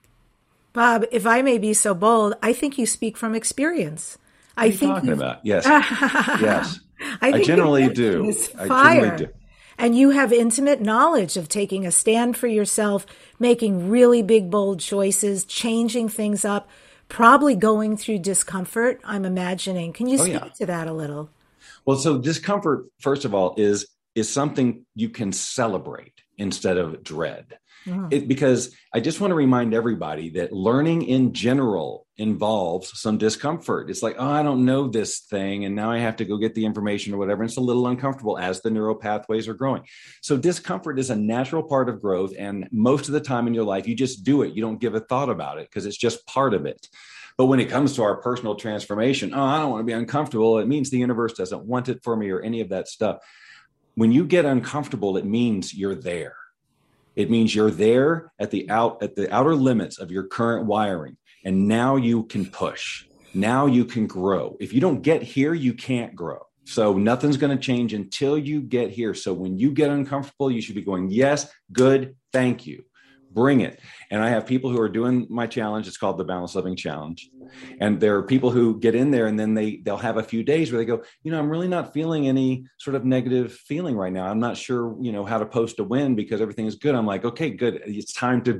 Bob, if I may be so bold, I think you speak from experience. What are I you think talking you've- about? Yes. Yes. I, think I generally your do. passion is I fire. generally do. And you have intimate knowledge of taking a stand for yourself, making really big, bold choices, changing things up, probably going through discomfort, I'm imagining. Can you Oh, speak yeah. to that a little? Well, so discomfort, first of all, is is something you can celebrate instead of dread. Mm. It, because I just want to remind everybody that learning in general involves some discomfort. It's like, oh, I don't know this thing, and now I have to go get the information or whatever. And it's a little uncomfortable as the neural pathways are growing. So discomfort is a natural part of growth. And most of the time in your life, you just do it. You don't give a thought about it because it's just part of it. But when it comes to our personal transformation, oh, I don't want to be uncomfortable. It means the universe doesn't want it for me or any of that stuff. When you get uncomfortable, it means you're there. It means you're there at the out at the outer limits of your current wiring. And now you can push. Now you can grow. If you don't get here, you can't grow. So nothing's going to change until you get here. So when you get uncomfortable, you should be going, yes, good, thank you. Bring it. And I have people who are doing my challenge. It's called the Balanced Living Challenge. And there are people who get in there and then they, they'll have a few days where they go, you know, I'm really not feeling any sort of negative feeling right now. I'm not sure, you know, how to post a win because everything is good. I'm like, okay, good. It's time to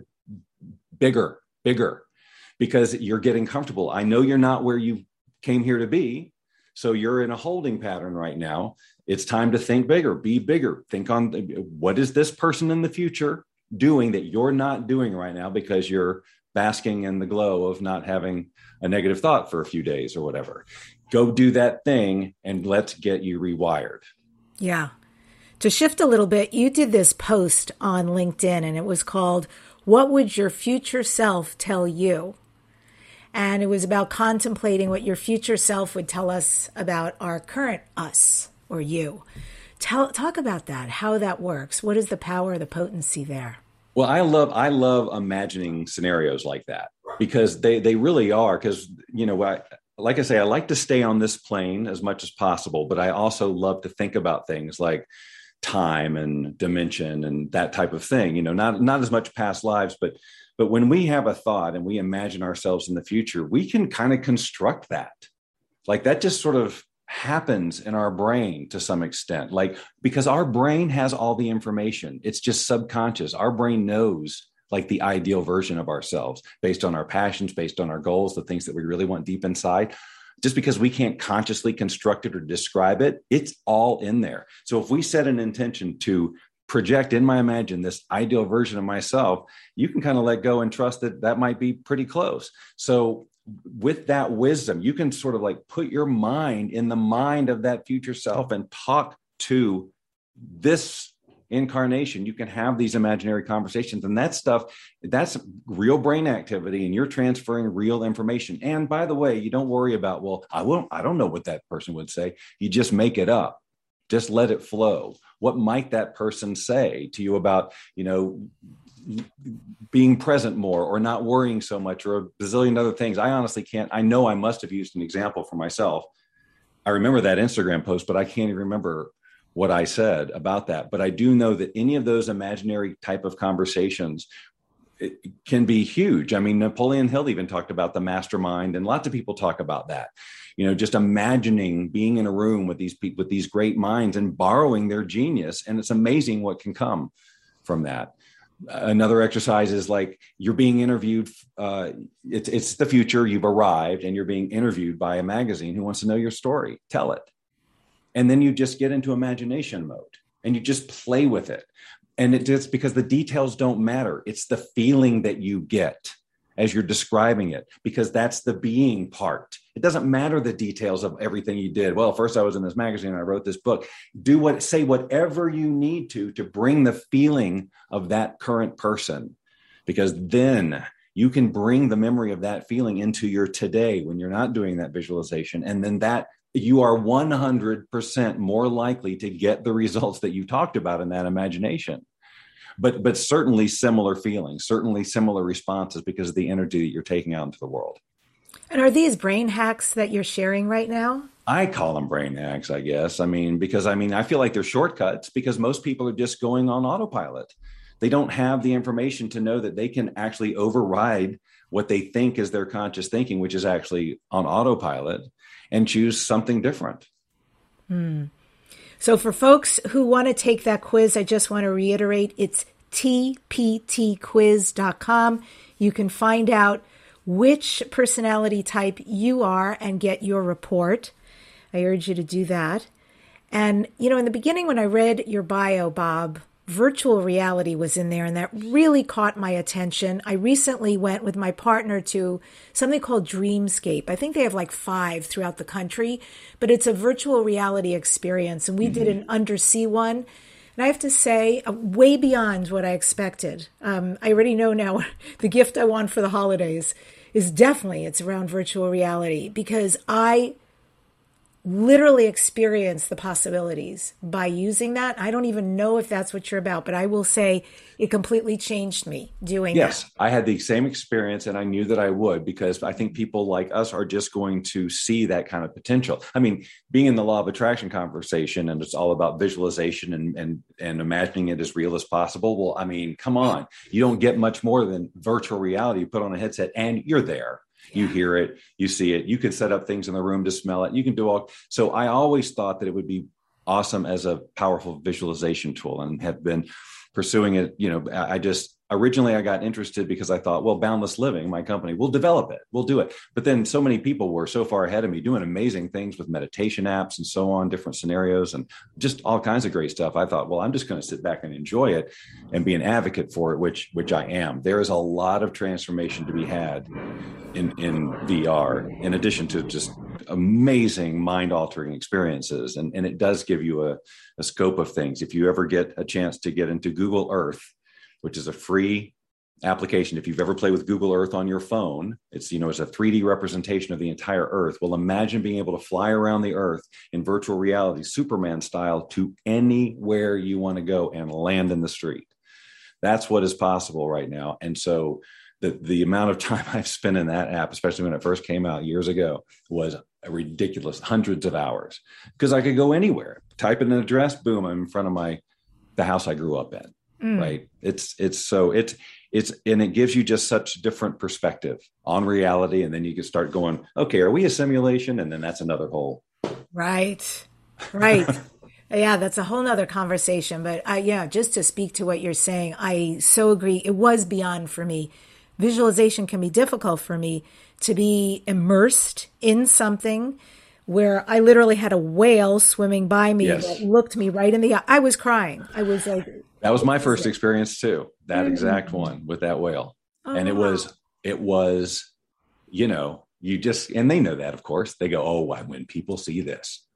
bigger, bigger, because you're getting comfortable. I know you're not where you came here to be. So you're in a holding pattern right now. It's time to think bigger, be bigger. Think on what is this person in the future doing that you're not doing right now because you're basking in the glow of not having a negative thought for a few days or whatever. Go do that thing and let's get you rewired. Yeah. To shift a little bit, you did this post on LinkedIn and it was called, "What Would Your Future Self Tell You?" And it was about contemplating what your future self would tell us about our current us or you. Tell, talk about that, how that works. What is the power, the potency there? Well, I love I love imagining scenarios like that because they they really are. Because, you know, I, like I say, I like to stay on this plane as much as possible, but I also love to think about things like time and dimension and that type of thing. You know, not not as much past lives, but but when we have a thought and we imagine ourselves in the future, we can kind of construct that. Like that just sort of happens in our brain to some extent, like because our brain has all the information. It's just subconscious. Our brain knows like the ideal version of ourselves based on our passions, based on our goals, the things that we really want deep inside. Just because we can't consciously construct it or describe it, it's all in there. So if we set an intention to project in my imagine this ideal version of myself, you can kind of let go and trust that that might be pretty close. So with that wisdom, you can sort of like put your mind in the mind of that future self and talk to this incarnation. You can have these imaginary conversations, and that stuff, that's real brain activity, and you're transferring real information. And by the way, you don't worry about, well, I won't, I don't know what that person would say. You just make it up. Just let it flow. What might that person say to you about, you know, being present more or not worrying so much or a bazillion other things. I honestly can't. I know I must have used an example for myself. I remember that Instagram post, but I can't even remember what I said about that. But I do know that any of those imaginary type of conversations, it can be huge. I mean, Napoleon Hill even talked about the mastermind, and lots of people talk about that. You know, just imagining being in a room with these people, with these great minds, and borrowing their genius. And it's amazing what can come from that. Another exercise is like you're being interviewed. Uh, it's it's the future. You've arrived, and you're being interviewed by a magazine who wants to know your story. Tell it, and then you just get into imagination mode, and you just play with it. And it just because the details don't matter. It's the feeling that you get as you're describing it, because that's the being part. It doesn't matter the details of everything you did. Well, first I was in this magazine and I wrote this book. Do what, say whatever you need to, to bring the feeling of that current person, because then you can bring the memory of that feeling into your today when you're not doing that visualization. And then that you are one hundred percent more likely to get the results that you talked about in that imagination. But but certainly similar feelings, certainly similar responses because of the energy that you're taking out into the world. And are these brain hacks that you're sharing right now? I call them brain hacks, I guess. I mean, because I mean, I feel like they're shortcuts because most people are just going on autopilot. They don't have the information to know that they can actually override what they think is their conscious thinking, which is actually on autopilot, and choose something different. Hmm. So for folks who want to take that quiz, I just want to reiterate, it's T P T quiz dot com. You can find out which personality type you are and get your report. I urge you to do that. And, you know, in the beginning when I read your bio, Bob, virtual reality was in there, and that really caught my attention. I recently went with my partner to something called Dreamscape. I think they have like five throughout the country, but it's a virtual reality experience. And we mm-hmm. did an undersea one. And I have to say, uh, way beyond what I expected. Um, I already know now the gift I want for the holidays is definitely it's around virtual reality, because I literally experience the possibilities by using that. I don't even know if that's what you're about, but I will say it completely changed me doing yes, that. Yes, I had the same experience, and I knew that I would, because I think people like us are just going to see that kind of potential. I mean, being in the law of attraction conversation, and it's all about visualization and and and imagining it as real as possible. Well, I mean, come on, you don't get much more than virtual reality. You put on a headset and you're there. You hear it, you see it, you can set up things in the room to smell it. You can do all. So I always thought that it would be awesome as a powerful visualization tool, and have been pursuing it. You know, I just originally I got interested because I thought, well, Boundless Living, my company, will develop it. We'll do it. But then so many people were so far ahead of me doing amazing things with meditation apps and so on, different scenarios and just all kinds of great stuff. I thought, well, I'm just going to sit back and enjoy it and be an advocate for it, which which I am. There is a lot of transformation to be had in, in V R, in addition to just amazing mind-altering experiences. And, and it does give you a, a scope of things. If you ever get a chance to get into Google Earth, which is a free application. If you've ever played with Google Earth on your phone, it's, you know, it's a three D representation of the entire Earth. Well, imagine being able to fly around the Earth in virtual reality, Superman style, to anywhere you want to go and land in the street. That's what is possible right now. And so the, the amount of time I've spent in that app, especially when it first came out years ago, was a ridiculous hundreds of hours, because I could go anywhere, type in an address, boom, I'm in front of my, the house I grew up in. Mm. Right. It's, it's so it's, it's, and it gives you just such different perspective on reality. And then you can start going, okay, are we a simulation? And then that's another whole. Right. Right. Yeah. That's a whole nother conversation, but I, yeah, just to speak to what you're saying, I so agree. It was beyond for me. Visualization can be difficult for me to be immersed in something where I literally had a whale swimming by me yes. that looked me right in the eye. I was crying. I was like, that was my first experience too. That exact one with that whale. Oh, and it was, it was, you know, you just, and they know that, of course. They go, oh, when people see this.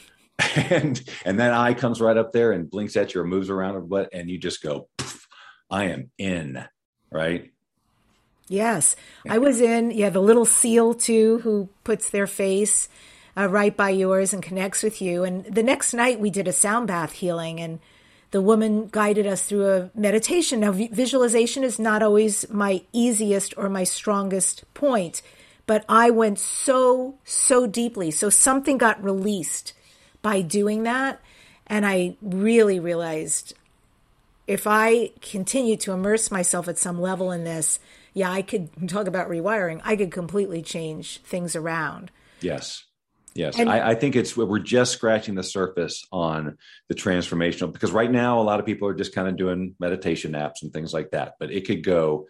and and that eye comes right up there and blinks at you or moves around or what, and you just go, I am in, right? Yes. I was in, yeah, the little seal too, who puts their face uh, right by yours and connects with you. And the next night we did a sound bath healing, and the woman guided us through a meditation. Now, visualization is not always my easiest or my strongest point, but I went so, so deeply. So something got released by doing that. And I really realized if I continue to immerse myself at some level in this, yeah, I could talk about rewiring. I could completely change things around. Yes. Yes. And, I, I think it's, we're just scratching the surface on the transformational, because right now, a lot of people are just kind of doing meditation apps and things like that, but it could go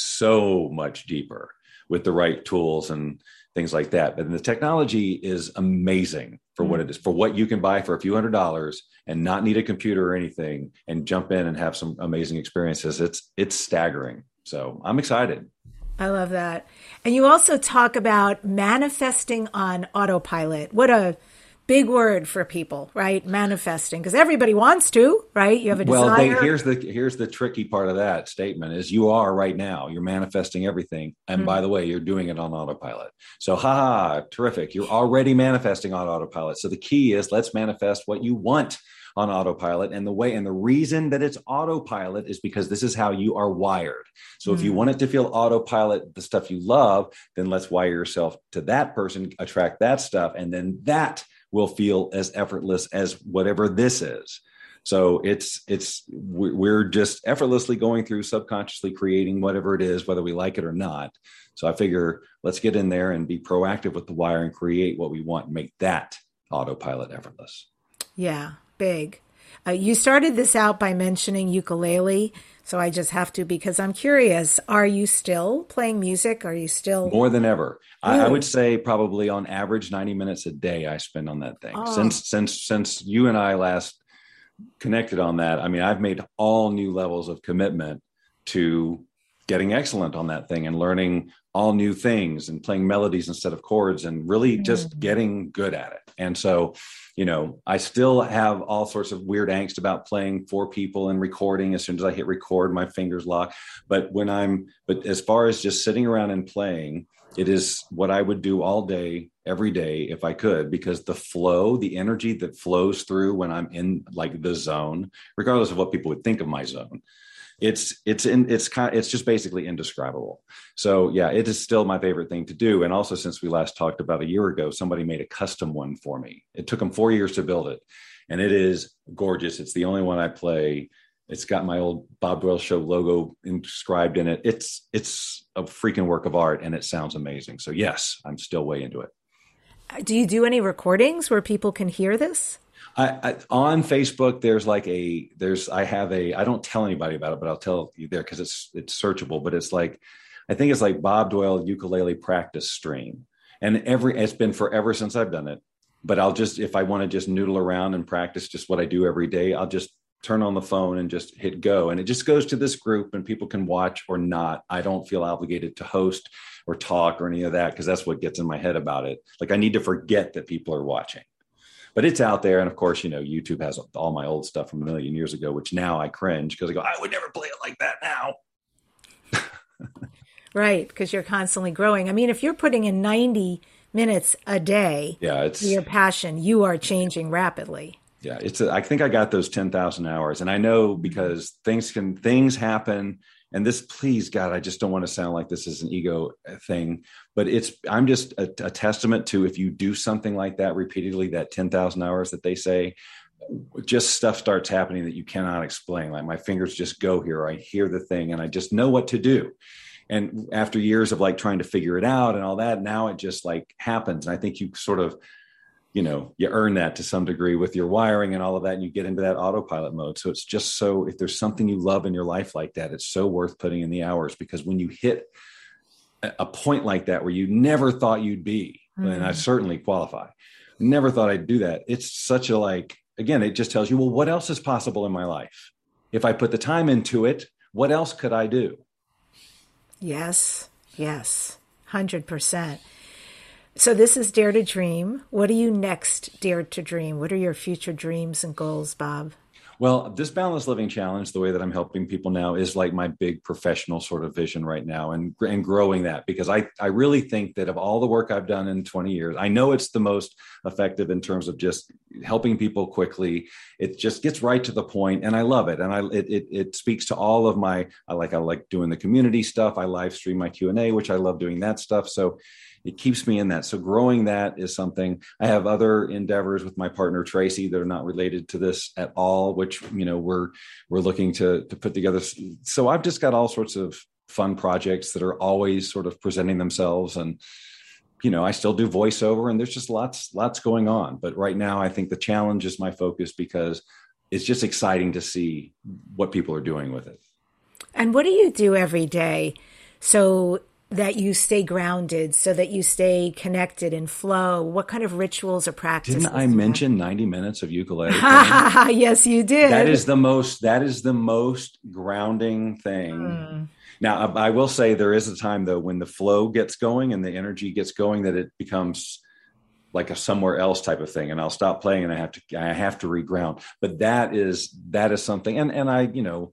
so much deeper with the right tools and things like that. But the technology is amazing for mm-hmm. what it is, for what you can buy for a few hundred dollars and not need a computer or anything and jump in and have some amazing experiences. It's, it's staggering. So I'm excited. I love that. And you also talk about manifesting on autopilot. What a big word for people, right? Manifesting, because everybody wants to, right? You have a desire. Well, they, here's the here's the tricky part of that statement is you are right now. You're manifesting everything. And mm-hmm. by the way, you're doing it on autopilot. So, ha, terrific. You're already manifesting on autopilot. So the key is let's manifest what you want on autopilot. And the way and the reason that it's autopilot is because this is how you are wired. So mm-hmm. if you want it to feel autopilot, the stuff you love, then let's wire yourself to that person, attract that stuff, and then that will feel as effortless as whatever this is. So it's it's we're just effortlessly going through subconsciously creating whatever it is, whether we like it or not. So I figure let's get in there and be proactive with the wire and create what we want and make that autopilot effortless. Yeah. Big. Uh, you started this out by mentioning ukulele, so I just have to because I'm curious. Are you still playing music? Are you still more than ever? Really? I, I would say probably on average ninety minutes a day I spend on that thing. Oh. Since since since you and I last connected on that, I mean, I've made all new levels of commitment to getting excellent on that thing and learning all new things and playing melodies instead of chords and really just mm-hmm. getting good at it. And so, you know, I still have all sorts of weird angst about playing for people and recording. As soon as I hit record, my fingers lock. But when I'm, but as far as just sitting around and playing, it is what I would do all day, every day, if I could, because the flow, the energy that flows through when I'm in like the zone, regardless of what people would think of my zone, It's it's in it's kind of, it's just basically indescribable. So yeah, it is still my favorite thing to do. And also, since we last talked about a year ago, somebody made a custom one for me. It took them four years to build it, and it is gorgeous. It's the only one I play. It's got my old Bob Doyle Show logo inscribed in it. It's it's a freaking work of art, and it sounds amazing. So yes, I'm still way into it. Do you do any recordings where people can hear this? I, I, on Facebook, there's like a, there's, I have a, I don't tell anybody about it, but I'll tell you there because it's, it's searchable, but it's like, I think it's like Bob Doyle ukulele practice stream. And every, it's been forever since I've done it, but I'll just, if I want to just noodle around and practice just what I do every day, I'll just turn on the phone and just hit go. And it just goes to this group and people can watch or not. I don't feel obligated to host or talk or any of that because that's what gets in my head about it. Like I need to forget that people are watching. But it's out there. And of course, you know, YouTube has all my old stuff from a million years ago, which now I cringe because I go, I would never play it like that now. Right. Because you're constantly growing. I mean, if you're putting in ninety minutes a day, yeah, it's your passion, you are changing rapidly. Yeah. It's, a, I think I got those ten thousand hours and I know because things can, things happen. And this, please, God, I just don't want to sound like this is an ego thing, but it's, I'm just a, a testament to if you do something like that repeatedly, that ten thousand hours that they say, just stuff starts happening that you cannot explain. Like my fingers just go here. I hear the thing and I just know what to do. And after years of like trying to figure it out and all that, now it just like happens. And I think you sort of, you know, you earn that to some degree with your wiring and all of that, and you get into that autopilot mode. So it's just so, if there's something you love in your life like that, it's so worth putting in the hours because when you hit a point like that where you never thought you'd be, mm-hmm. and I certainly qualify, never thought I'd do that. It's such a like, again, it just tells you, well, what else is possible in my life? If I put the time into it, what else could I do? Yes, yes, one hundred percent. So this is Dare to Dream. What are you next, Dare to Dream? What are your future dreams and goals, Bob? Well, this Boundless Living Challenge, the way that I'm helping people now, is like my big professional sort of vision right now, and and growing that, because I, I really think that of all the work I've done in twenty years, I know it's the most effective in terms of just helping people quickly. It just gets right to the point, and I love it. And I it it, it speaks to all of my, I like I like doing the community stuff. I live stream my Q and A, which I love doing that stuff. So it keeps me in that. So growing that is something. I have other endeavors with my partner, Tracy, that are not related to this at all, which, you know, we're, we're looking to, to put together. So I've just got all sorts of fun projects that are always sort of presenting themselves. And, you know, I still do voiceover, and there's just lots, lots going on. But right now, I think the challenge is my focus, because it's just exciting to see what people are doing with it. And what do you do every day so that you stay grounded, so that you stay connected and flow? What kind of rituals or practices? Didn't I mention ninety minutes of ukulele? Yes, you did. That is the most, that is the most grounding thing. Mm. Now, I will say there is a time, though, when the flow gets going and the energy gets going, that it becomes like a somewhere else type of thing. And I'll stop playing and I have to, I have to reground. But that is, that is something. And, and I, you know,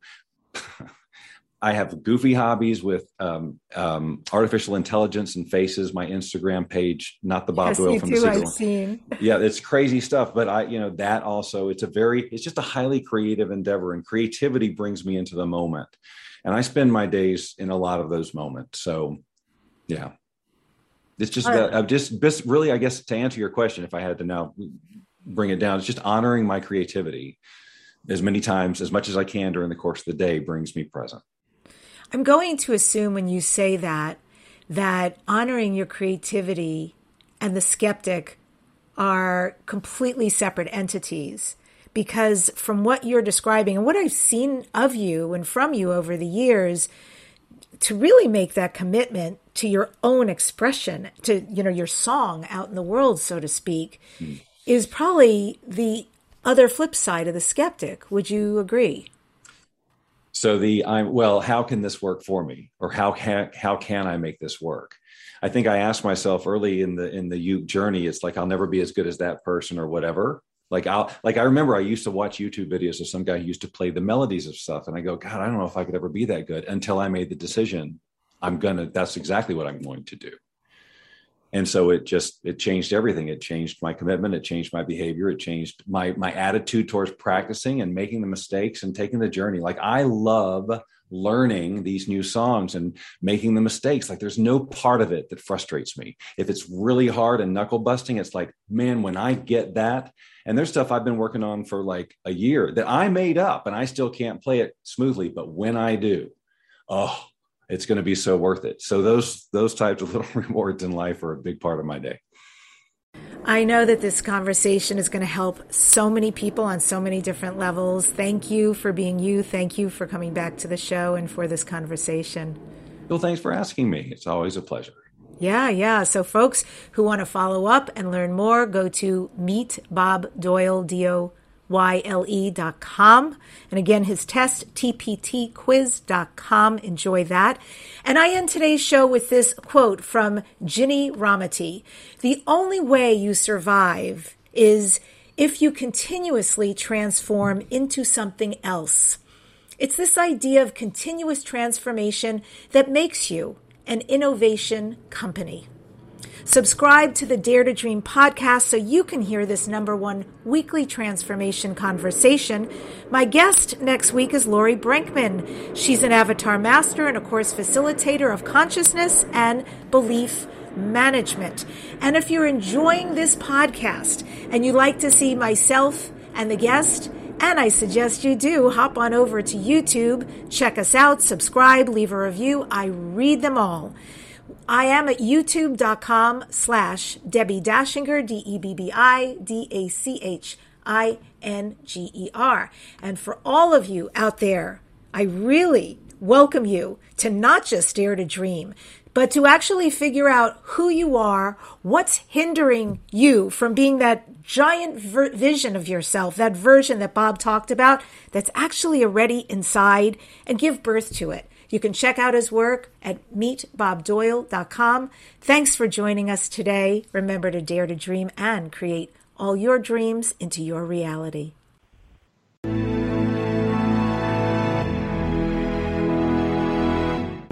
I have goofy hobbies with um, um, artificial intelligence and faces. My Instagram page, not the Bob yes, Doyle from too, the I've seen. Yeah, it's crazy stuff. But I, you know, that also, it's a very, it's just a highly creative endeavor, and creativity brings me into the moment. And I spend my days in a lot of those moments. So, yeah, it's just, that, I've just, just really, I guess, to answer your question, if I had to now bring it down, it's just honoring my creativity as many times, as much as I can during the course of the day, brings me present. I'm going to assume when you say that, that honoring your creativity and the skeptic are completely separate entities, because from what you're describing and what I've seen of you and from you over the years, to really make that commitment to your own expression, to, you know, your song out in the world, so to speak, mm. is probably the other flip side of the skeptic. Would you agree? So the, I'm, well, how can this work for me? Or how can, how can I make this work? I think I asked myself early in the, in the Uke journey, it's like, I'll never be as good as that person or whatever. Like I'll, like, I remember I used to watch YouTube videos of some guy who used to play the melodies of stuff. And I go, God, I don't know if I could ever be that good, until I made the decision. I'm going to, that's exactly what I'm going to do. And so it just, it changed everything. It changed my commitment. It changed my behavior. It changed my, my attitude towards practicing and making the mistakes and taking the journey. Like, I love learning these new songs and making the mistakes. Like, there's no part of it that frustrates me. If it's really hard and knuckle busting, it's like, man, when I get that, and there's stuff I've been working on for like a year that I made up and I still can't play it smoothly. But when I do, oh, it's going to be so worth it. So those, those types of little rewards in life are a big part of my day. I know that this conversation is going to help so many people on so many different levels. Thank you for being you. Thank you for coming back to the show and for this conversation. Well, thanks for asking me. It's always a pleasure. Yeah, yeah. So folks who want to follow up and learn more, go to meet bob doyle, D O Y L E dot com. And again, his test, T P T quiz dot com. Enjoy that. And I end today's show with this quote from Ginny Rometty. The only way you survive is if you continuously transform into something else. It's this idea of continuous transformation that makes you an innovation company. Subscribe to the Dare to Dream podcast so you can hear this number one weekly transformation conversation. My guest next week is Lori Brinkman. She's an avatar master and a course facilitator of consciousness and belief management. And if you're enjoying this podcast and you'd like to see myself and the guest, and I suggest you do, hop on over to YouTube, check us out, subscribe, leave a review. I read them all. I am at youtube.com slash Debbie Dachinger, D E B B I D A C H I N G E R. And for all of you out there, I really welcome you to not just dare to dream, but to actually figure out who you are, what's hindering you from being that giant ver- vision of yourself, that version that Bob talked about, that's actually already inside, and give birth to it. You can check out his work at meet bob doyle dot com. Thanks for joining us today. Remember to dare to dream and create all your dreams into your reality.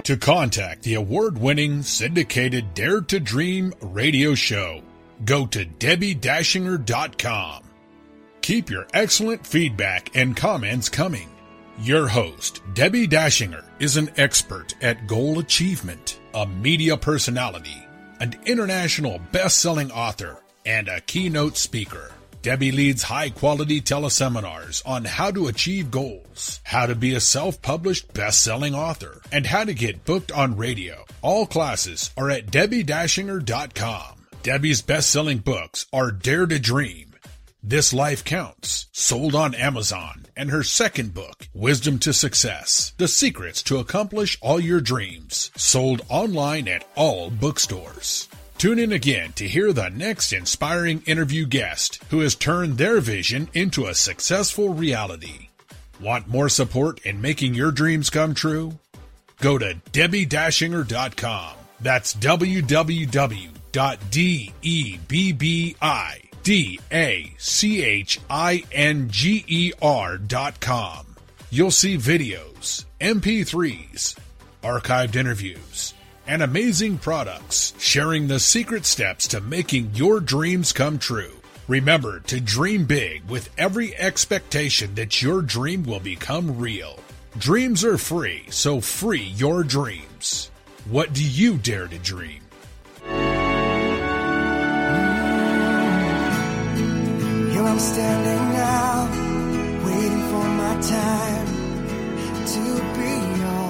To contact the award-winning syndicated Dare to Dream radio show, go to debbie dashinger dot com. Keep your excellent feedback and comments coming. Your host, Debbie Dashinger, is an expert at goal achievement, a media personality, an international best-selling author, and a keynote speaker. Debbie leads high-quality teleseminars on how to achieve goals, how to be a self-published best-selling author, and how to get booked on radio. All classes are at debbie dashinger dot com. Debbie's best-selling books are Dare to Dream, This Life Counts, sold on Amazon, and her second book, Wisdom to Success, The Secrets to Accomplish All Your Dreams, sold online at all bookstores. Tune in again to hear the next inspiring interview guest who has turned their vision into a successful reality. Want more support in making your dreams come true? Go to debbie dashinger dot com. That's w w w dot debbie dashinger dot com. You'll see videos, M P threes, archived interviews, and amazing products sharing the secret steps to making your dreams come true. Remember to dream big with every expectation that your dream will become real. Dreams are free, so free your dreams. What do you dare to dream? Here I'm standing now, waiting for my time to be yours.